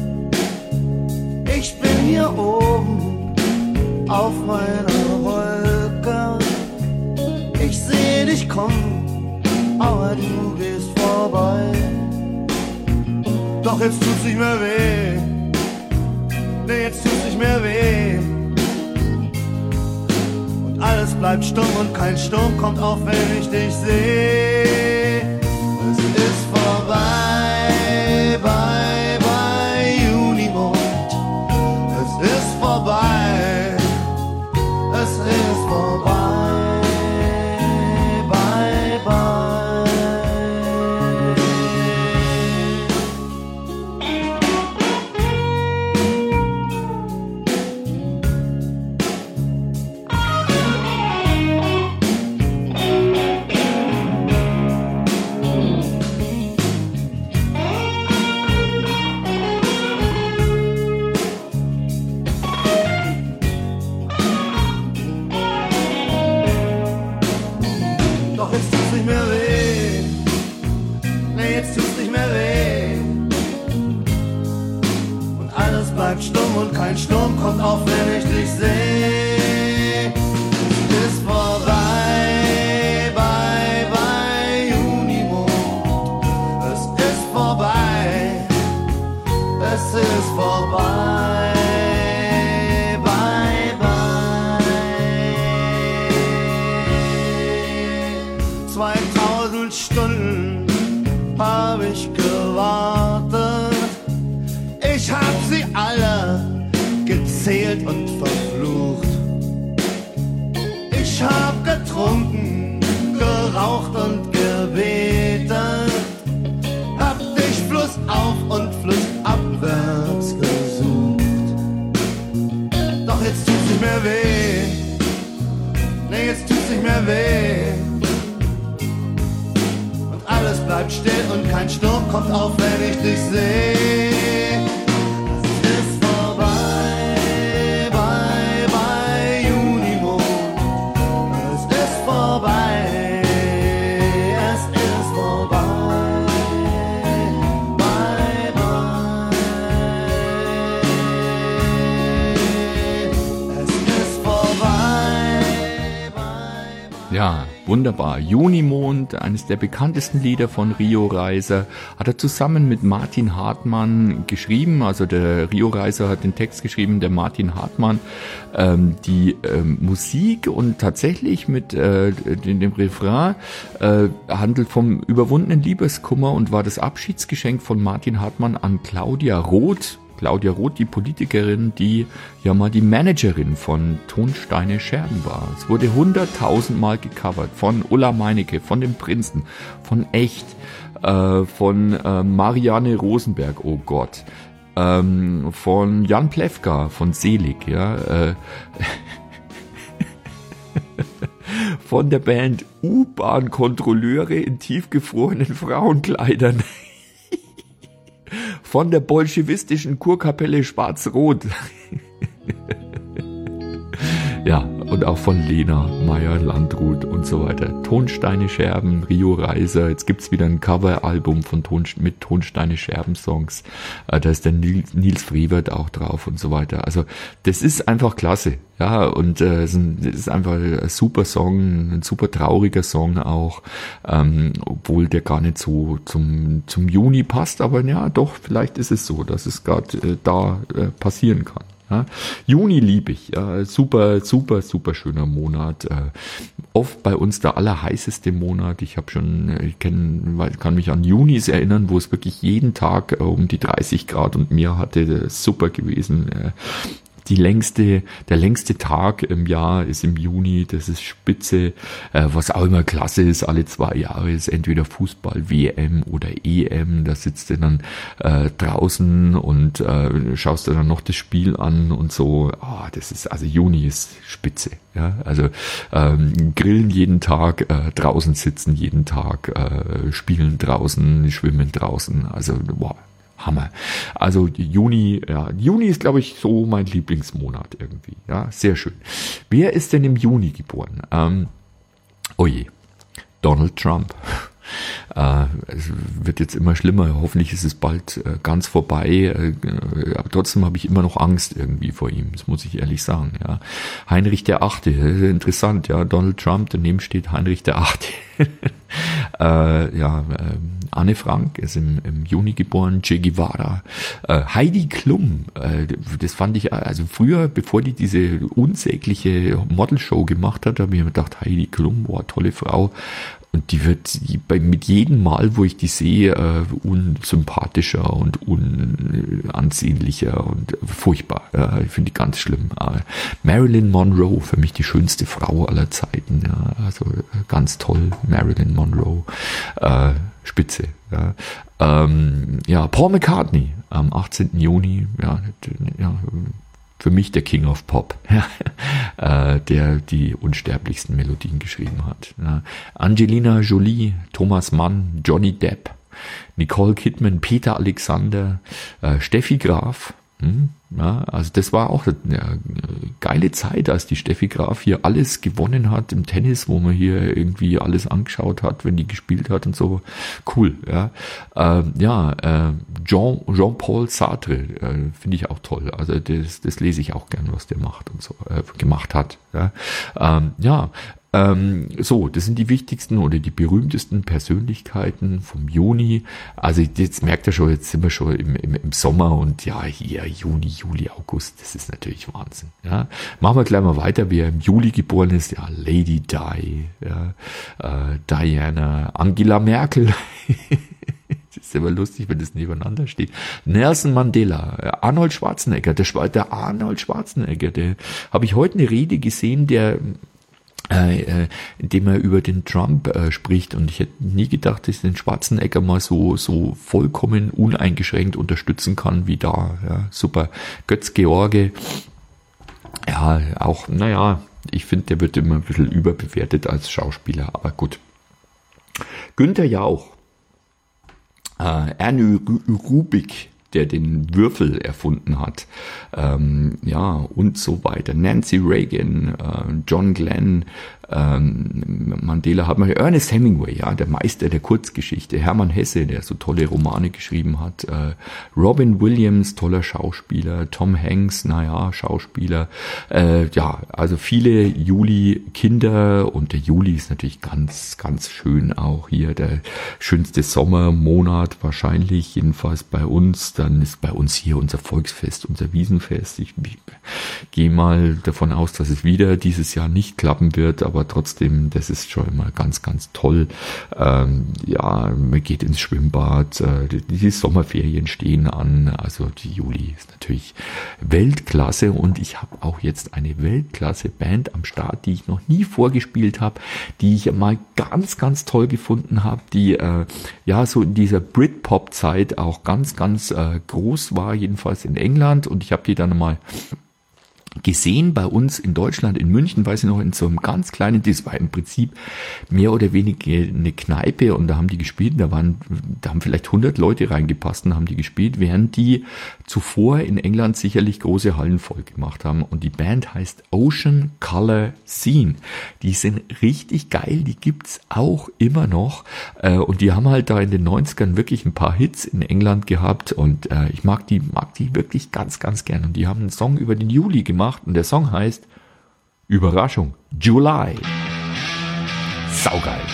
Ich bin hier oben auf meiner Wolke. Ich seh dich kommen, aber du gehst vorbei. Doch jetzt tut's nicht mehr weh. Nee, jetzt tut's nicht mehr weh. Und alles bleibt stumm und kein Sturm kommt auf, wenn ich dich seh. Es ist vorbei, bye, bye, Junimond. Es ist vorbei. tut's nicht mehr weh. Nee, jetzt tut's nicht mehr weh. Und alles bleibt still und kein Sturm kommt auf, wenn ich dich seh. Es ist vorbei, bye, bye, Junimond. Es ist vorbei, es ist vorbei, bye, bye. Es ist vorbei, bye, bye. Ja, wunderbar. Junimond, eines der bekanntesten Lieder von Rio Reiser, hat er zusammen mit Martin Hartmann geschrieben. Also der Rio Reiser hat den Text geschrieben, der Martin Hartmann ähm, die ähm, Musik, und tatsächlich mit äh, dem, dem Refrain äh, handelt vom überwundenen Liebeskummer und war das Abschiedsgeschenk von Martin Hartmann an Claudia Roth. Claudia Roth, die Politikerin, die ja mal die Managerin von Tonsteine Scherben war. Es wurde hunderttausend Mal gecovert von Ulla Meinecke, von den Prinzen, von Echt, äh, von äh, Marianne Rosenberg, oh Gott, ähm, von Jan Plewka, von Selig, ja, äh, von der Band U-Bahn-Kontrolleure in tiefgefrorenen Frauenkleidern. Von der bolschewistischen Kurkapelle Schwarz-Rot. Ja, und auch von Lena Meyer-Landrut und so weiter. Tonsteine Scherben, Rio Reiser. Jetzt gibt's wieder ein Coveralbum von Ton, mit Tonsteine Scherben Songs. Äh, da ist der Nils, Nils Frevert auch drauf und so weiter. Also das ist einfach klasse. Ja, und äh, es ist einfach ein super Song, ein super trauriger Song auch, ähm, obwohl der gar nicht so zum zum Juni passt. Aber ja, doch, vielleicht ist es so, dass es gerade äh, da äh, passieren kann. Ja, Juni liebe ich, ja, super, super, super schöner Monat. Äh, oft bei uns der allerheißeste Monat. Ich habe schon, ich kenn, kann mich an Junis erinnern, wo es wirklich jeden Tag äh, um die dreißig Grad und mehr hatte. Das ist super gewesen. Äh, Die längste, der längste Tag im Jahr ist im Juni, das ist spitze, äh, was auch immer klasse ist, alle zwei Jahre ist entweder Fußball, W M oder E M, da sitzt du dann äh, draußen und äh, schaust dir dann noch das Spiel an und so, ah, das ist, also Juni ist spitze, ja, also ähm, grillen jeden Tag, äh, draußen sitzen jeden Tag, äh, spielen draußen, schwimmen draußen, also wow. Hammer. Also Juni, ja, Juni ist, glaube ich, so mein Lieblingsmonat irgendwie. Ja, sehr schön. Wer ist denn im Juni geboren? Ähm, oh je, Donald Trump. Äh, es wird jetzt immer schlimmer. Hoffentlich ist es bald äh, ganz vorbei. Äh, aber trotzdem habe ich immer noch Angst irgendwie vor ihm. Das muss ich ehrlich sagen. Ja, Heinrich der Achte. Interessant. Ja, Donald Trump. Daneben steht Heinrich der Achte. äh, ja, äh, Anne Frank ist im, im Juni geboren. Che Guevara. Äh, Heidi Klum. Äh, das fand ich also früher, bevor die diese unsägliche Modelshow gemacht hat, habe ich mir gedacht, Heidi Klum, boah, tolle Frau. Und die wird bei, mit jedem Mal, wo ich die sehe, äh, unsympathischer und unansehnlicher und furchtbar. Ja, ich finde die ganz schlimm. Äh, Marilyn Monroe, für mich die schönste Frau aller Zeiten. Ja, also ganz toll, Marilyn Monroe. Äh, Spitze. Ja. Ähm, ja, Paul McCartney am achtzehnten Juni. Ja, ja, für mich der King of Pop, äh, der die unsterblichsten Melodien geschrieben hat. Ja. Angelina Jolie, Thomas Mann, Johnny Depp, Nicole Kidman, Peter Alexander, äh, Steffi Graf. Hm, ja, also das war auch eine geile Zeit, als die Steffi Graf hier alles gewonnen hat im Tennis, wo man hier irgendwie alles angeschaut hat, wenn die gespielt hat und so. Cool, ja. Äh, ja, äh, Jean, Jean-Paul Sartre äh, finde ich auch toll. Also das, das lese ich auch gern, was der macht und so äh, gemacht hat. Ja, ähm, ja. Ähm, so, das sind die wichtigsten oder die berühmtesten Persönlichkeiten vom Juni. Also jetzt merkt ihr schon, jetzt sind wir schon im, im, im Sommer und ja, hier Juni, Juli, August, das ist natürlich Wahnsinn. Ja. Machen wir gleich mal weiter, wer im Juli geboren ist. Ja, Lady Di, ja, äh, Diana, Angela Merkel. Das ist immer lustig, wenn das nebeneinander steht. Nelson Mandela, Arnold Schwarzenegger, der, der Arnold Schwarzenegger, der habe ich heute eine Rede gesehen, der Äh, indem er über den Trump äh, spricht, und ich hätte nie gedacht, dass ich den Schwarzenegger mal so so vollkommen uneingeschränkt unterstützen kann wie da. Ja, super. Götz George, ja, auch, naja, ich finde, der wird immer ein bisschen überbewertet als Schauspieler, aber gut. Günther Jauch, äh, Ernie Rubik, der den Würfel erfunden hat, ähm, ja, und so weiter. Nancy Reagan, äh, John Glenn, ähm, Mandela hat man, Ernest Hemingway, ja, der Meister der Kurzgeschichte, Hermann Hesse, der so tolle Romane geschrieben hat, äh, Robin Williams, toller Schauspieler, Tom Hanks, naja, Schauspieler, äh, ja, also viele Juli-Kinder, und der Juli ist natürlich ganz, ganz schön auch hier, der schönste Sommermonat wahrscheinlich, jedenfalls bei uns. Dann ist bei uns hier unser Volksfest, unser Wiesenfest. Ich, ich gehe mal davon aus, dass es wieder dieses Jahr nicht klappen wird, aber trotzdem, das ist schon immer ganz, ganz toll. Ähm, ja, man geht ins Schwimmbad, äh, die, die Sommerferien stehen an, also die Juli ist natürlich Weltklasse, und ich habe auch jetzt eine Weltklasse-Band am Start, die ich noch nie vorgespielt habe, die ich mal ganz, ganz toll gefunden habe, die äh, ja so in dieser Britpop-Zeit auch ganz, ganz äh, groß war, jedenfalls in England, und ich habe die dann mal gesehen bei uns in Deutschland, in München, weiß ich noch, in so einem ganz kleinen, das war im Prinzip mehr oder weniger eine Kneipe, und da haben die gespielt, da waren, da haben vielleicht hundert Leute reingepasst und haben die gespielt, während die zuvor in England sicherlich große Hallen voll gemacht haben, und die Band heißt Ocean Colour Scene. Die sind richtig geil, die gibt's auch immer noch, und die haben halt da in den neunzigern wirklich ein paar Hits in England gehabt, und ich mag die, mag die wirklich ganz, ganz gern, und die haben einen Song über den Juli gemacht, und der Song heißt Überraschung, July. Saugeil.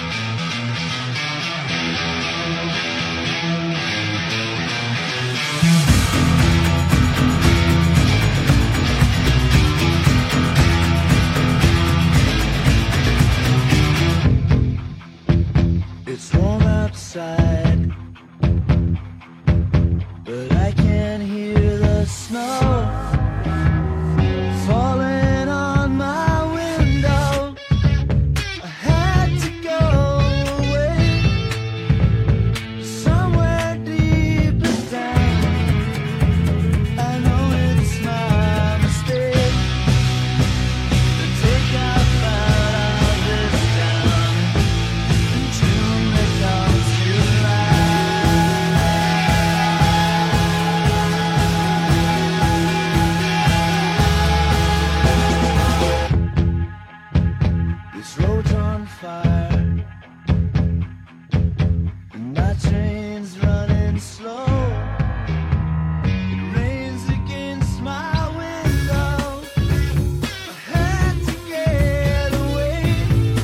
It's warm outside, but I can hear the snow falling on my window. I had to go away somewhere deeper down. I know it's my mistake to take off out of this town. In June becomes This road's on fire, and my train's running slow. It rains against my window. I had to get away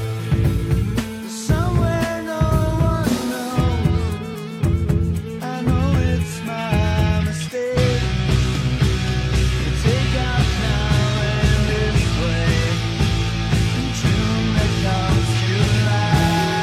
somewhere no one knows. I know it's my mistake to take off now and this way. June becomes July.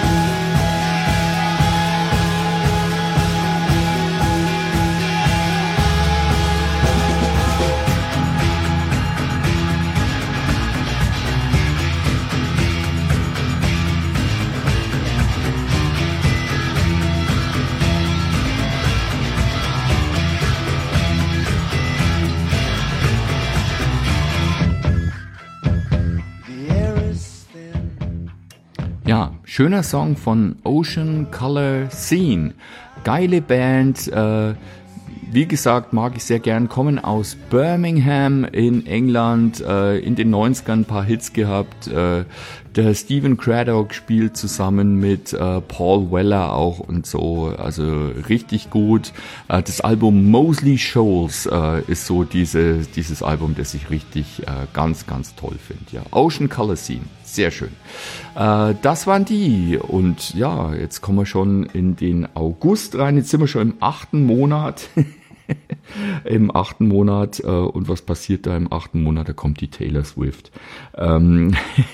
The air is thin. Ja, schöner Song von Ocean Colour Scene. Geile Band, äh, wie gesagt, mag ich sehr gern, kommen aus Birmingham in England, äh, in den neunzigern ein paar Hits gehabt. Äh, der Stephen Craddock spielt zusammen mit äh, Paul Weller auch und so, also richtig gut. Äh, das Album Moseley Shoals äh, ist so diese, dieses Album, das ich richtig äh, ganz, ganz toll finde. Ja. Ocean Colour Scene, sehr schön. Äh, das waren die, und ja, jetzt kommen wir schon in den August rein, jetzt sind wir schon im achten Monat. Im achten Monat, äh, und was passiert da im achten Monat? Da kommt die Taylor Swift. Ähm,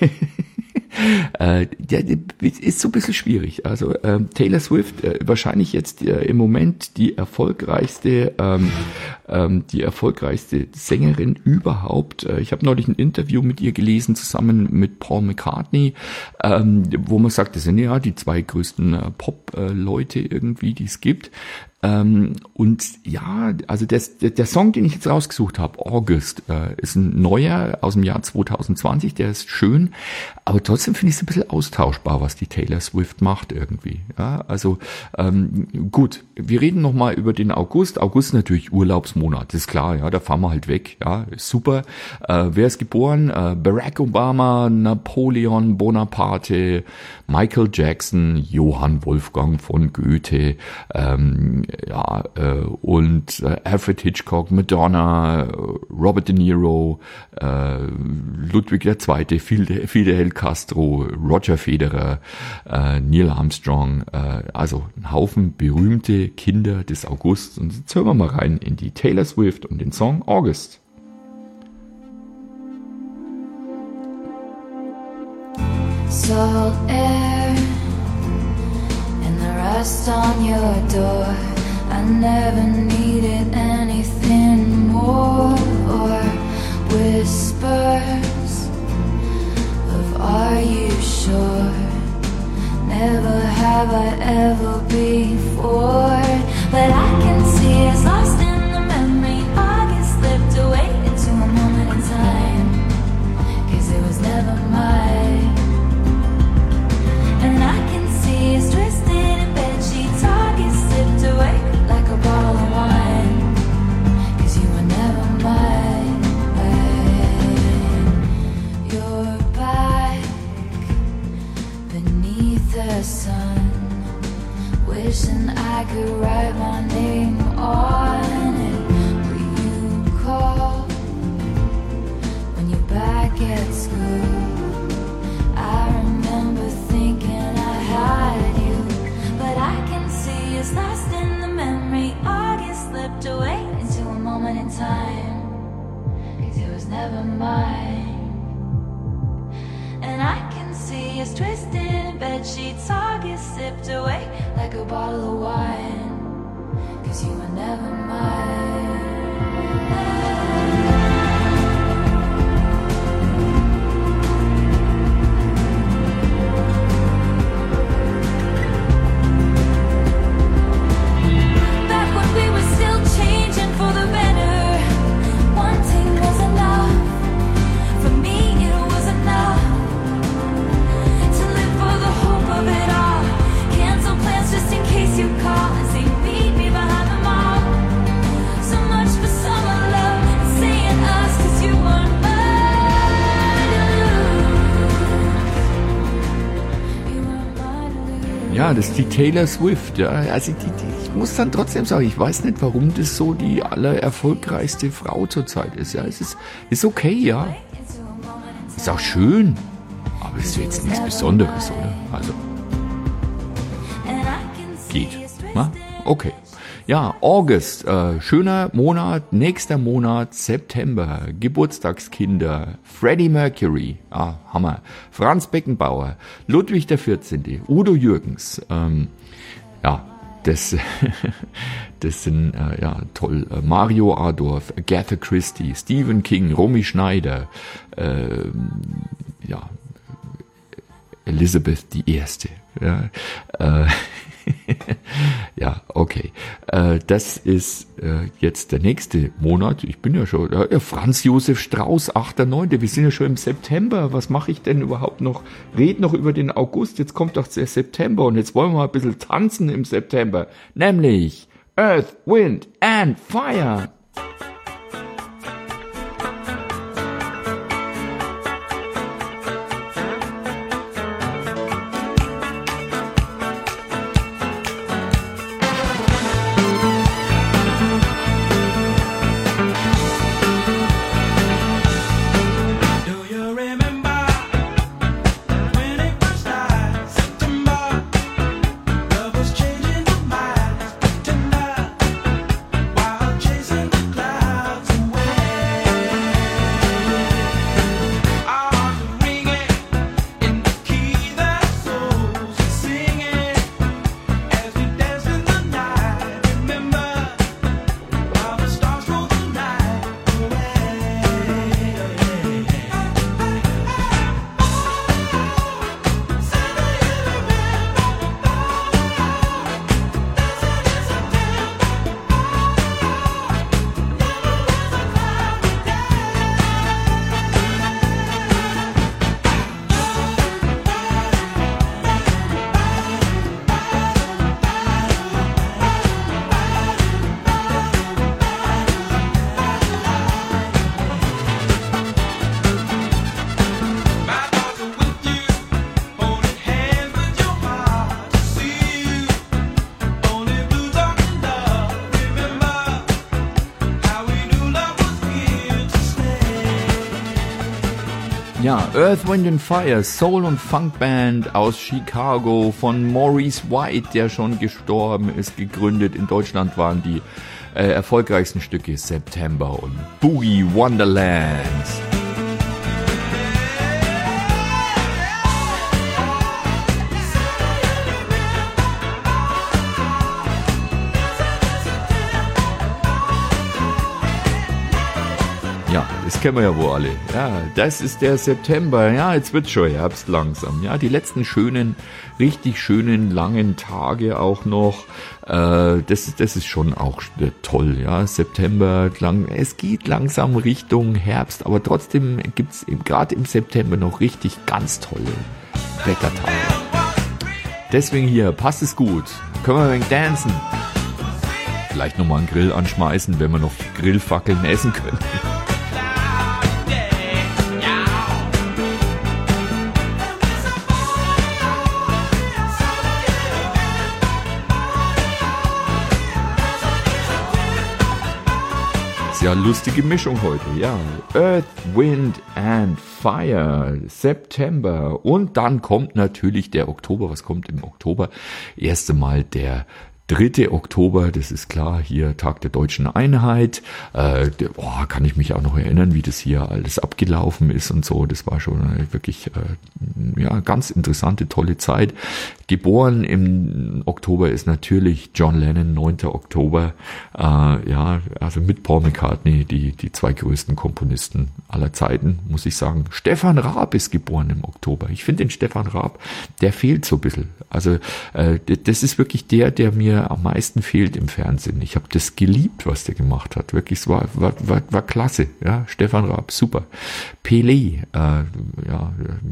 äh, ja, ist so ein bisschen schwierig. Also ähm, Taylor Swift, äh, wahrscheinlich jetzt äh, im Moment die erfolgreichste ähm, ähm, die erfolgreichste Sängerin überhaupt. Äh, ich habe neulich ein Interview mit ihr gelesen, zusammen mit Paul McCartney, ähm, wo man sagt, das sind ja die zwei größten äh, Pop-Leute irgendwie, die es gibt. Ähm, und ja, also der, der Song, den ich jetzt rausgesucht habe, August, äh, ist ein neuer aus dem Jahr zwanzig zwanzig, der ist schön, aber trotzdem finde ich es ein bisschen austauschbar, was die Taylor Swift macht irgendwie. Ja, also ähm, gut, wir reden nochmal über den August. August ist natürlich Urlaubsmonat, ist klar, ja, da fahren wir halt weg, ja, ist super. Äh, wer ist geboren? Äh, Barack Obama, Napoleon Bonaparte, Michael Jackson, Johann Wolfgang von Goethe, ähm, ja, äh, und äh, Alfred Hitchcock, Madonna, Robert De Niro, äh, Ludwig der Zweite, Fidel Castro, Roger Federer, äh, Neil Armstrong, äh, also ein Haufen berühmte Kinder des Augusts. Und jetzt hören wir mal rein in die Taylor Swift und den Song August. Salt air and the rust on your door. I never needed anything more, or whispers of are you sure? Never have I ever before, but I can see it's lost in the memory. August slipped away into a moment in time, 'cause it was never mine. And I can see it's twisted in bed sheets. August slipped away like a bottle of wine, 'cause you were never mine. You're back beneath the sun, wishing I could write my name on it. Will you call when you're back at school? I remember thinking I had you, but I can see it's lost in the memory. August slipped away into a moment in time, 'cause it was never mine. And I can see it's twisted in bed sheets. August slipped away like a bottle of wine, 'cause you were never mine. Ja, das ist die Taylor Swift. Ja. Also die, die, ich muss dann trotzdem sagen, ich weiß nicht, warum das so die allererfolgreichste Frau zurzeit ist. Ja, es ist, ist okay, ja. Ist auch schön, aber es ist jetzt nichts Besonderes, oder? Also geht. Na? Okay. Ja, August, äh, schöner Monat, nächster Monat, September, Geburtstagskinder, Freddie Mercury, ah, Hammer, Franz Beckenbauer, Ludwig der vierzehnte, Udo Jürgens, ähm, ja, das, das sind, äh, ja, toll, äh, Mario Adorf, Agatha Christie, Stephen King, Romy Schneider, äh, ja, Elizabeth die Erste, ja, äh, ja, okay. Äh, das ist äh, jetzt der nächste Monat. Ich bin ja schon, äh, Franz Josef Strauß, achter neunter Wir sind ja schon im September. Was mache ich denn überhaupt noch? Red noch über den August. Jetzt kommt doch der September und jetzt wollen wir mal ein bisschen tanzen im September. Nämlich Earth, Wind and Fire. Chasing Ja, Earth, Wind and Fire, Soul- und Funkband aus Chicago von Maurice White, der schon gestorben ist, gegründet. In Deutschland waren die äh, erfolgreichsten Stücke September und Boogie Wonderland. Ja, das kennen wir ja wohl alle. Ja, das ist der September. Ja, jetzt wird schon Herbst langsam. Ja, die letzten schönen, richtig schönen, langen Tage auch noch. Äh, das, das ist schon auch toll. Ja, September, lang, es geht langsam Richtung Herbst, aber trotzdem gibt's eben gerade im September noch richtig ganz tolle Wettertage. Deswegen hier, passt es gut. Können wir ein wenig dancen. Vielleicht nochmal einen Grill anschmeißen, wenn wir noch Grillfackeln essen können. Ja, lustige Mischung heute, ja. Earth, Wind and Fire, September. Und dann kommt natürlich der Oktober. Was kommt im Oktober? Erst einmal der dritte Oktober, das ist klar, hier Tag der Deutschen Einheit. Äh, der, boah, kann ich mich auch noch erinnern, wie das hier alles abgelaufen ist und so. Das war schon äh, wirklich äh, ja, ganz interessante, tolle Zeit. Geboren im Oktober ist natürlich John Lennon, neunter Oktober. Äh, ja, also mit Paul McCartney, die, die zwei größten Komponisten aller Zeiten, muss ich sagen. Stefan Raab ist geboren im Oktober. Ich finde den Stefan Raab, der fehlt so ein bisschen. Also äh, das ist wirklich der, der mir am meisten fehlt im Fernsehen. Ich habe das geliebt, was der gemacht hat. Wirklich, es war, war, war, war klasse. Ja, Stefan Raab, super. Pelé, äh, ja,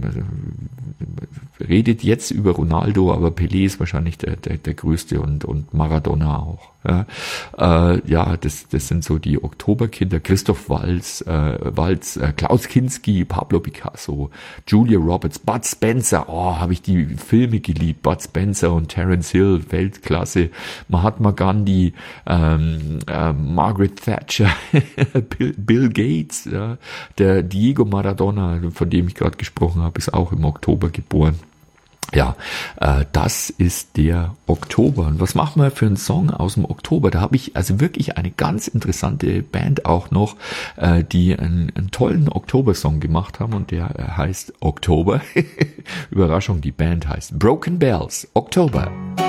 redet jetzt über Ronaldo, aber Pelé ist wahrscheinlich der, der, der größte und, und Maradona auch. Ja, äh, ja das, das sind so die Oktoberkinder. Christoph Waltz, äh, Waltz äh, Klaus Kinski, Pablo Picasso, Julia Roberts, Bud Spencer. Oh, habe ich die Filme geliebt. Bud Spencer und Terence Hill, Weltklasse. Mahatma Gandhi, ähm, äh, Margaret Thatcher, Bill, Bill Gates, ja, der Diego Maradona, von dem ich gerade gesprochen habe, ist auch im Oktober geboren. Ja, äh, das ist der Oktober. Und was machen wir für einen Song aus dem Oktober? Da habe ich also wirklich eine ganz interessante Band auch noch, äh, die einen, einen tollen Oktober-Song gemacht haben und der äh, heißt Oktober. Überraschung, die Band heißt Broken Bells, Oktober.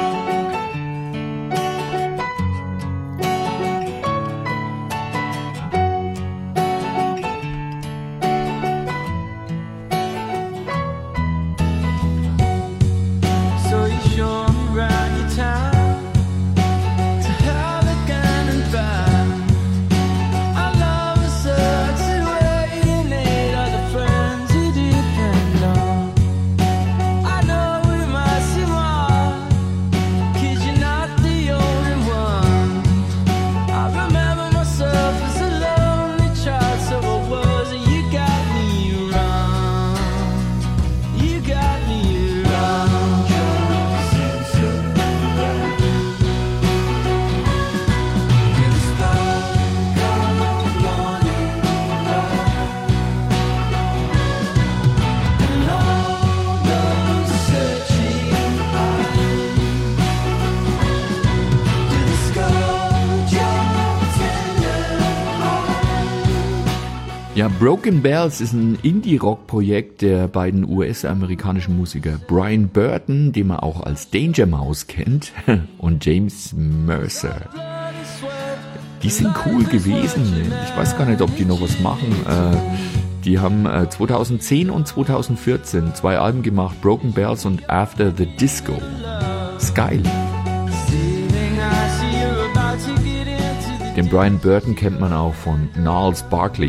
Ja, Broken Bells ist ein Indie-Rock-Projekt der beiden U S-amerikanischen Musiker Brian Burton, den man auch als Danger Mouse kennt, und James Mercer. Die sind cool gewesen. Ich weiß gar nicht, ob die noch was machen. Die haben zweitausendzehn und zweitausendvierzehn zwei Alben gemacht, Broken Bells und After the Disco. Ist geil. Den Brian Burton kennt man auch von Gnarls Barkley.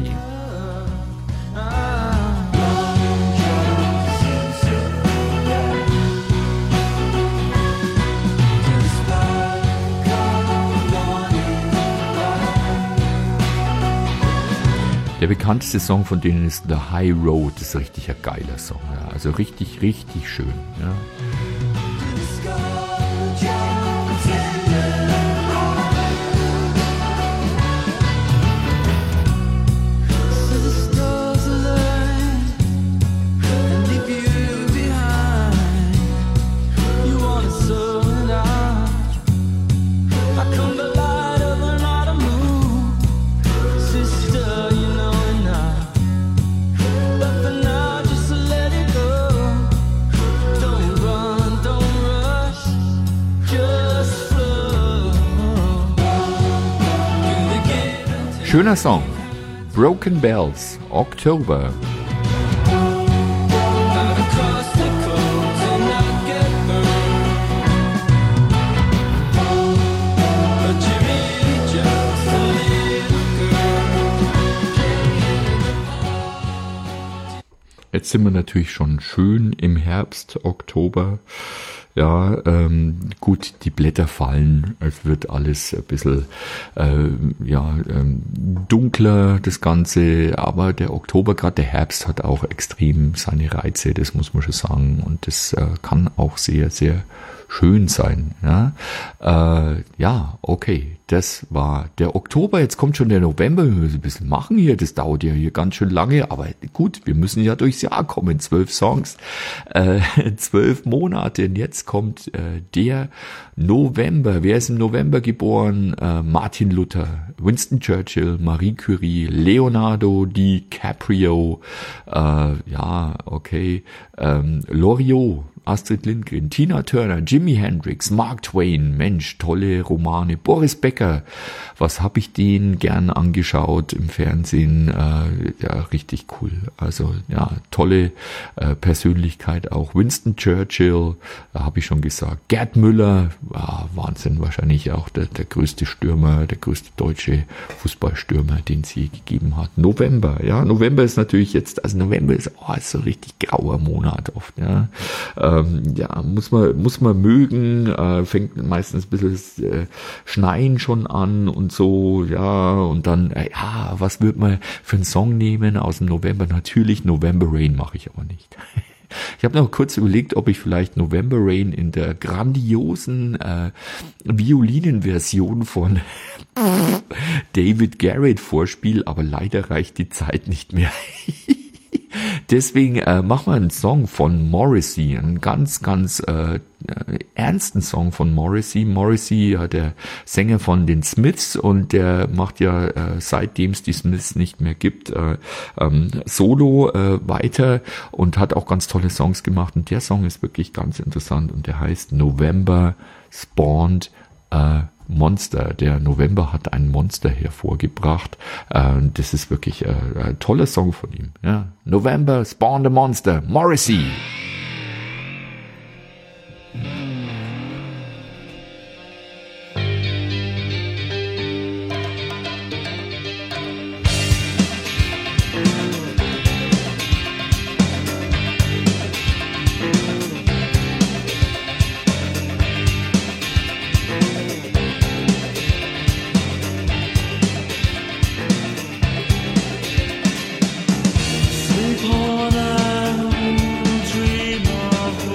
Der bekannteste Song von denen ist The High Road. Das ist richtig ein geiler Song. Ja. Also richtig, richtig schön. Ja. Schöner Song. Broken Bells, October. Not across the coast and not get burned. But you're really just a little girl. Jetzt sind wir natürlich schon schön im Herbst, Oktober. Ja, ähm, gut, die Blätter fallen, es wird alles ein bisschen äh, ja, ähm, dunkler, das Ganze, aber der Oktober, gerade der Herbst, hat auch extrem seine Reize, das muss man schon sagen, und das äh, kann auch sehr, sehr schön sein. Ja, äh, ja, okay, das war der Oktober, jetzt kommt schon der November, wir müssen ein bisschen machen hier, das dauert ja hier ganz schön lange, aber gut, wir müssen ja durchs Jahr kommen, zwölf Songs, äh, zwölf Monate, und jetzt kommt äh, der November. Wer ist im November geboren? Äh, Martin Luther, Winston Churchill, Marie Curie, Leonardo DiCaprio, äh, ja, okay, ähm, Loriot, Astrid Lindgren, Tina Turner, Jimi Hendrix, Mark Twain, Mensch, tolle Romane, Boris Becker, was habe ich den gern angeschaut im Fernsehen, äh, ja, richtig cool, also ja, tolle äh, Persönlichkeit auch, Winston Churchill, äh, habe ich schon gesagt, Gerd Müller, ja, Wahnsinn, wahrscheinlich auch der, der größte Stürmer, der größte deutsche Fußballstürmer, den es je gegeben hat. November, ja, November ist natürlich jetzt, also November ist, oh, ist so ein richtig grauer Monat oft, ja, äh, ja, muss man, muss man mögen, äh, fängt meistens ein bisschen das äh, Schneien schon an und so, ja, und dann, äh, ja, was wird man für einen Song nehmen aus dem November? Natürlich November Rain, mache ich aber nicht. Ich habe noch kurz überlegt, ob ich vielleicht November Rain in der grandiosen äh, Violinenversion von David Garrett vorspiele, aber leider reicht die Zeit nicht mehr. Deswegen äh, machen wir einen Song von Morrissey, einen ganz, ganz äh, äh, ernsten Song von Morrissey. Morrissey, ja, der Sänger von den Smiths, und der macht ja, äh, seitdem es die Smiths nicht mehr gibt, äh, ähm, Solo äh, weiter und hat auch ganz tolle Songs gemacht. Und der Song ist wirklich ganz interessant und der heißt November Spawned äh, Monster. Der November hat ein Monster hervorgebracht. Äh, das ist wirklich äh, ein toller Song von ihm. Ja. November Spawned a Monster. Morrissey. Sleep on and dream of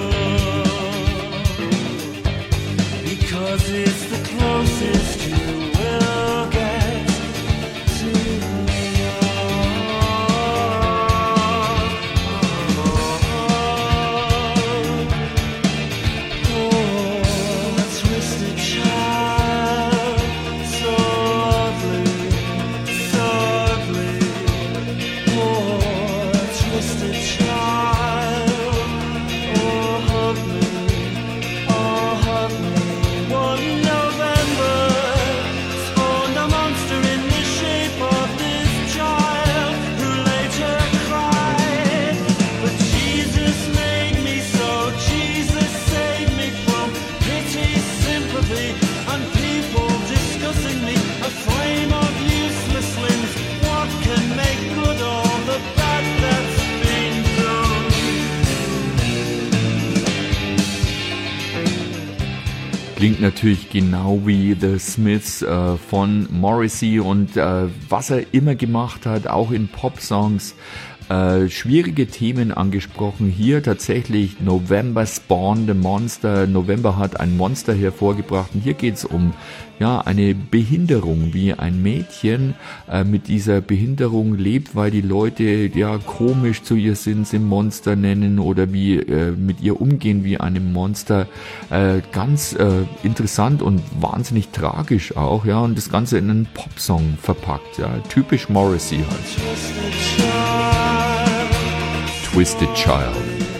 Klingt natürlich genau wie The Smiths äh, von Morrissey und äh, was er immer gemacht hat, auch in Pop-Songs, äh, schwierige Themen angesprochen. Hier tatsächlich November Spawned a Monster. November hat ein Monster hervorgebracht und hier geht es um ja eine Behinderung, wie ein Mädchen äh, mit dieser Behinderung lebt, weil die Leute ja komisch zu ihr sind, sie Monster nennen oder wie äh, mit ihr umgehen wie einem Monster. Äh, ganz äh, interessant und wahnsinnig tragisch auch, ja, und das Ganze in einen Popsong verpackt, ja, typisch Morrissey halt. Twisted Child.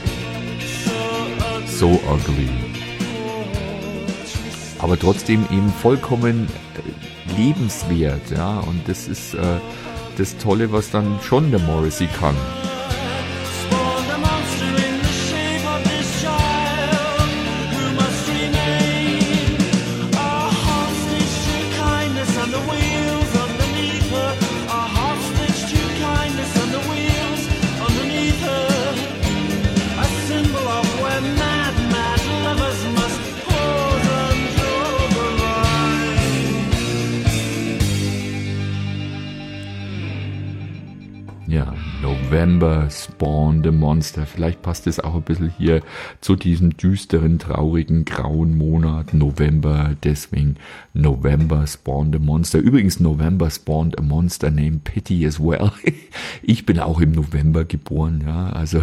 So ugly. Aber trotzdem eben vollkommen lebenswert, ja, und das ist äh, das Tolle, was dann schon der Morrissey kann. Spawned a monster in the shape of this child who must remain a hostage to kindness and the wheels underneath her. A hostage to kindness and the wheels underneath her. A symbol of where mad, mad lovers must pause and draw the line. Ja, November spawned a monster. Vielleicht passt es auch ein bisschen hier zu diesem düsteren, traurigen, grauen Monat November. Deswegen November spawned a monster. Übrigens, November spawned a monster named Pity as well. Ich bin auch im November geboren, ja, also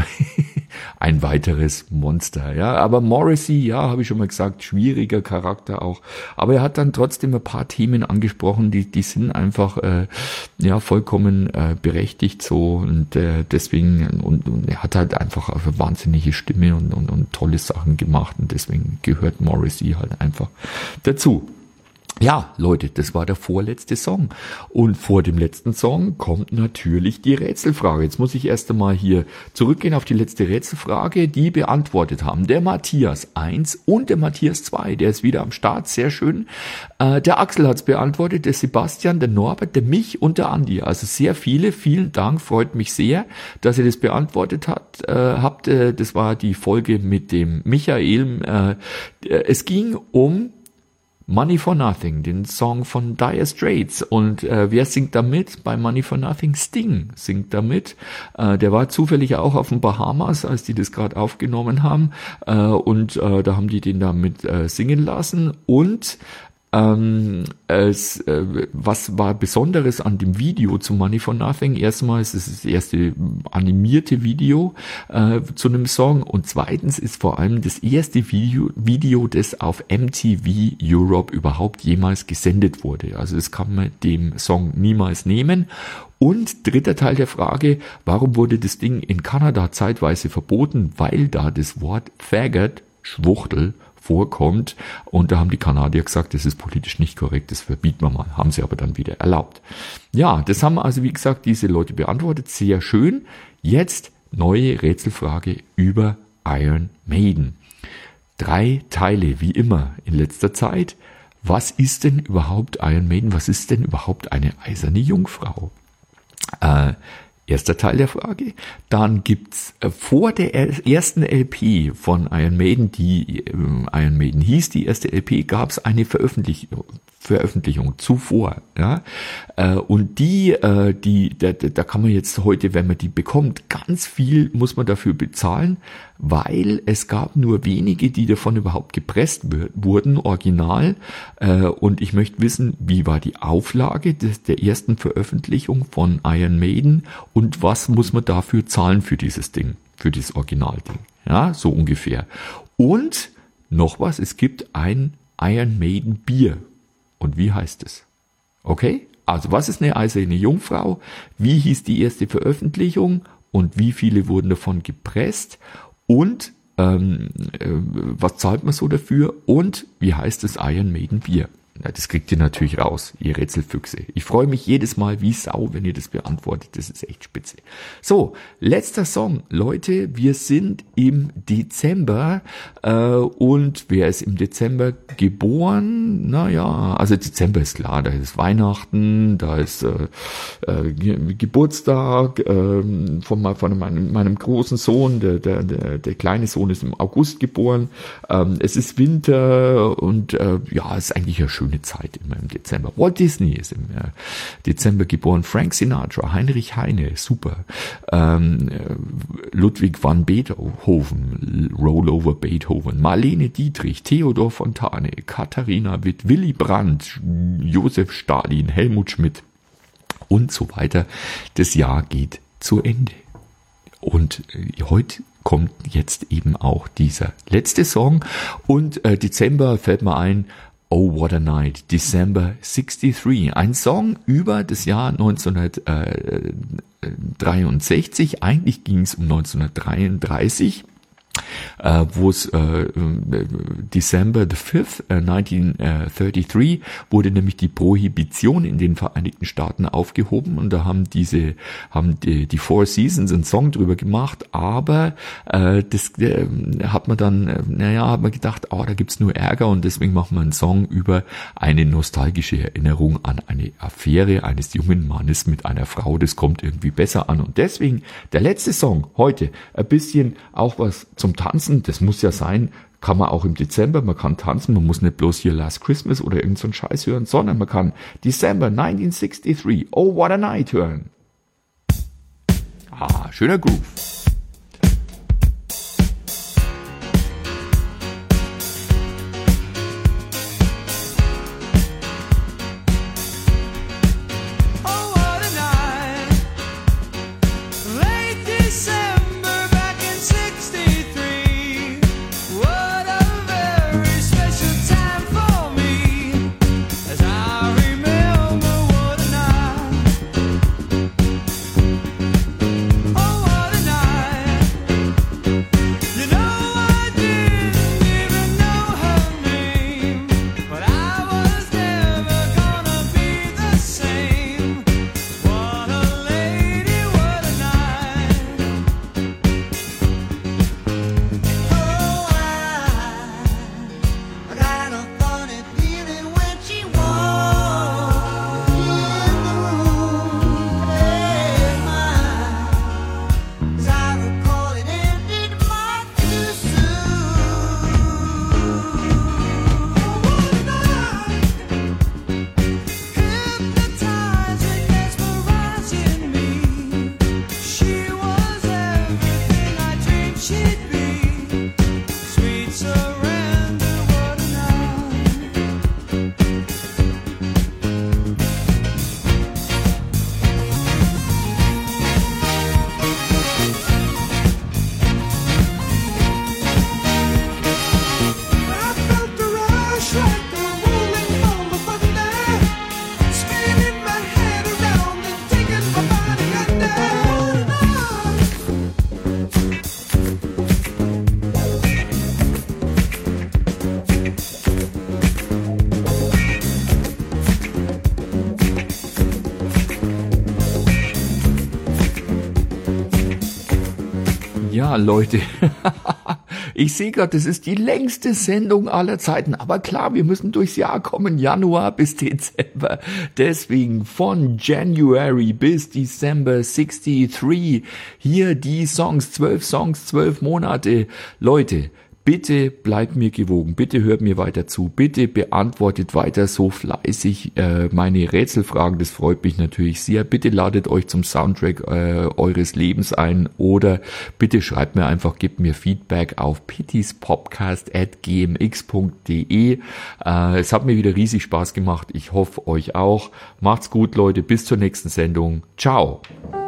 ein weiteres Monster, ja. Aber Morrissey, ja, habe ich schon mal gesagt, schwieriger Charakter auch. Aber er hat dann trotzdem ein paar Themen angesprochen, die, die sind einfach, äh, ja, vollkommen äh, berechtigt so. Und äh, deswegen, und, und er hat halt einfach eine wahnsinnige Stimme und, und, und tolle Sachen gemacht und deswegen gehört Morrissey halt einfach dazu. Ja, Leute, das war der vorletzte Song. Und vor dem letzten Song kommt natürlich die Rätselfrage. Jetzt muss ich erst einmal hier zurückgehen auf die letzte Rätselfrage, die beantwortet haben. Der Matthias eins und der Matthias zwei, der ist wieder am Start, sehr schön. Äh, der Axel hat's beantwortet, der Sebastian, der Norbert, der Mich und der Andi. Also sehr viele, vielen Dank, freut mich sehr, dass ihr das beantwortet habt. Äh, habt äh, das war die Folge mit dem Michael. Äh, es ging um Money for Nothing, den Song von Dire Straits. Und äh, wer singt da mit? Bei Money for Nothing Sting singt da mit. Äh, der war zufällig auch auf den Bahamas, als die das gerade aufgenommen haben. Äh, und äh, da haben die den da mit äh, singen lassen. Und Ähm, es, äh, was war Besonderes an dem Video zu Money for Nothing? Erstmal ist es das erste animierte Video äh, zu einem Song und zweitens ist vor allem das erste Video, Video, das auf M T V Europe überhaupt jemals gesendet wurde. Also das kann man dem Song niemals nehmen. Und dritter Teil der Frage, warum wurde das Ding in Kanada zeitweise verboten? Weil da das Wort Faggot, Schwuchtel, vorkommt und da haben die Kanadier gesagt, das ist politisch nicht korrekt, das verbieten wir mal, haben sie aber dann wieder erlaubt. Ja, das haben also wie gesagt diese Leute beantwortet, sehr schön. Jetzt neue Rätselfrage über Iron Maiden. Drei Teile, wie immer in letzter Zeit. Was ist denn überhaupt Iron Maiden? Was ist denn überhaupt eine eiserne Jungfrau? Äh, Erster Teil der Frage. Dann gibt's äh, vor der ersten L P von Iron Maiden, die äh, Iron Maiden hieß, die erste L P, gab's eine Veröffentlichung, Veröffentlichung zuvor. Ja? Äh, und die, äh, die, da, da kann man jetzt heute, wenn man die bekommt, ganz viel muss man dafür bezahlen, weil es gab nur wenige, die davon überhaupt gepresst w- wurden, original. Äh, und ich möchte wissen, wie war die Auflage des, der ersten Veröffentlichung von Iron Maiden und was muss man dafür zahlen für dieses Ding, für dieses Originalding. Ja, so ungefähr. Und noch was, es gibt ein Iron Maiden Bier. Und wie heißt es? Okay? Also was ist eine eiserne Jungfrau? Wie hieß die erste Veröffentlichung? Und wie viele wurden davon gepresst? Und ähm, äh, was zahlt man so dafür? Und wie heißt das Iron Maiden Bier? Ja, das kriegt ihr natürlich raus, ihr Rätselfüchse. Ich freue mich jedes Mal wie Sau, wenn ihr das beantwortet. Das ist echt spitze. So, letzter Song. Leute, wir sind im Dezember. Äh, und wer ist im Dezember geboren? Naja, also Dezember ist klar. Da ist Weihnachten, da ist äh, äh, Geburtstag äh, von, von meinem, meinem großen Sohn. Der, der, der, der kleine Sohn ist im August geboren. Ähm, es ist Winter und äh, ja, es ist eigentlich ja schön. Eine Zeit immer im Dezember. Walt Disney ist im äh, Dezember geboren, Frank Sinatra, Heinrich Heine, super, ähm, äh, Ludwig van Beethoven, Rollover Beethoven, Marlene Dietrich, Theodor Fontane, Katharina Witt, Willy Brandt, Josef Stalin, Helmut Schmidt und so weiter. Das Jahr geht zu Ende. Und äh, heute kommt jetzt eben auch dieser letzte Song und äh, Dezember fällt mir ein, Oh What a Night, December sixty-three, ein Song über das Jahr neunzehnhundertdreiundsechzig, eigentlich ging es um neunzehnhundertdreiunddreißig, äh, wo es äh, December the fifth, äh, nineteen thirty-three, wurde nämlich die Prohibition in den Vereinigten Staaten aufgehoben und da haben diese, haben die, die Four Seasons einen Song drüber gemacht, aber äh, das äh, hat man dann, äh, naja, hat man gedacht, oh, da gibt's nur Ärger und deswegen machen wir einen Song über eine nostalgische Erinnerung an eine Affäre eines jungen Mannes mit einer Frau. Das kommt irgendwie besser an und deswegen der letzte Song heute ein bisschen auch was zum Tanzen. Das muss ja sein, kann man auch im Dezember, man kann tanzen, man muss nicht bloß hier Last Christmas oder irgend so einen Scheiß hören, sondern man kann December nineteen sixty-three, Oh What a Night hören. Ah, schöner Groove. Ja, Leute, ich sehe gerade, das ist die längste Sendung aller Zeiten. Aber klar, wir müssen durchs Jahr kommen, Januar bis Dezember. Deswegen von January bis December sixty-three. Hier die Songs, zwölf Songs, zwölf Monate. Leute, bitte bleibt mir gewogen, bitte hört mir weiter zu, bitte beantwortet weiter so fleißig äh, meine Rätselfragen, das freut mich natürlich sehr. Bitte ladet euch zum Soundtrack äh, eures Lebens ein oder bitte schreibt mir einfach, gebt mir Feedback auf pittyspodcast at g m x punkt d e. Äh, es hat mir wieder riesig Spaß gemacht, ich hoffe euch auch. Macht's gut, Leute, bis zur nächsten Sendung. Ciao.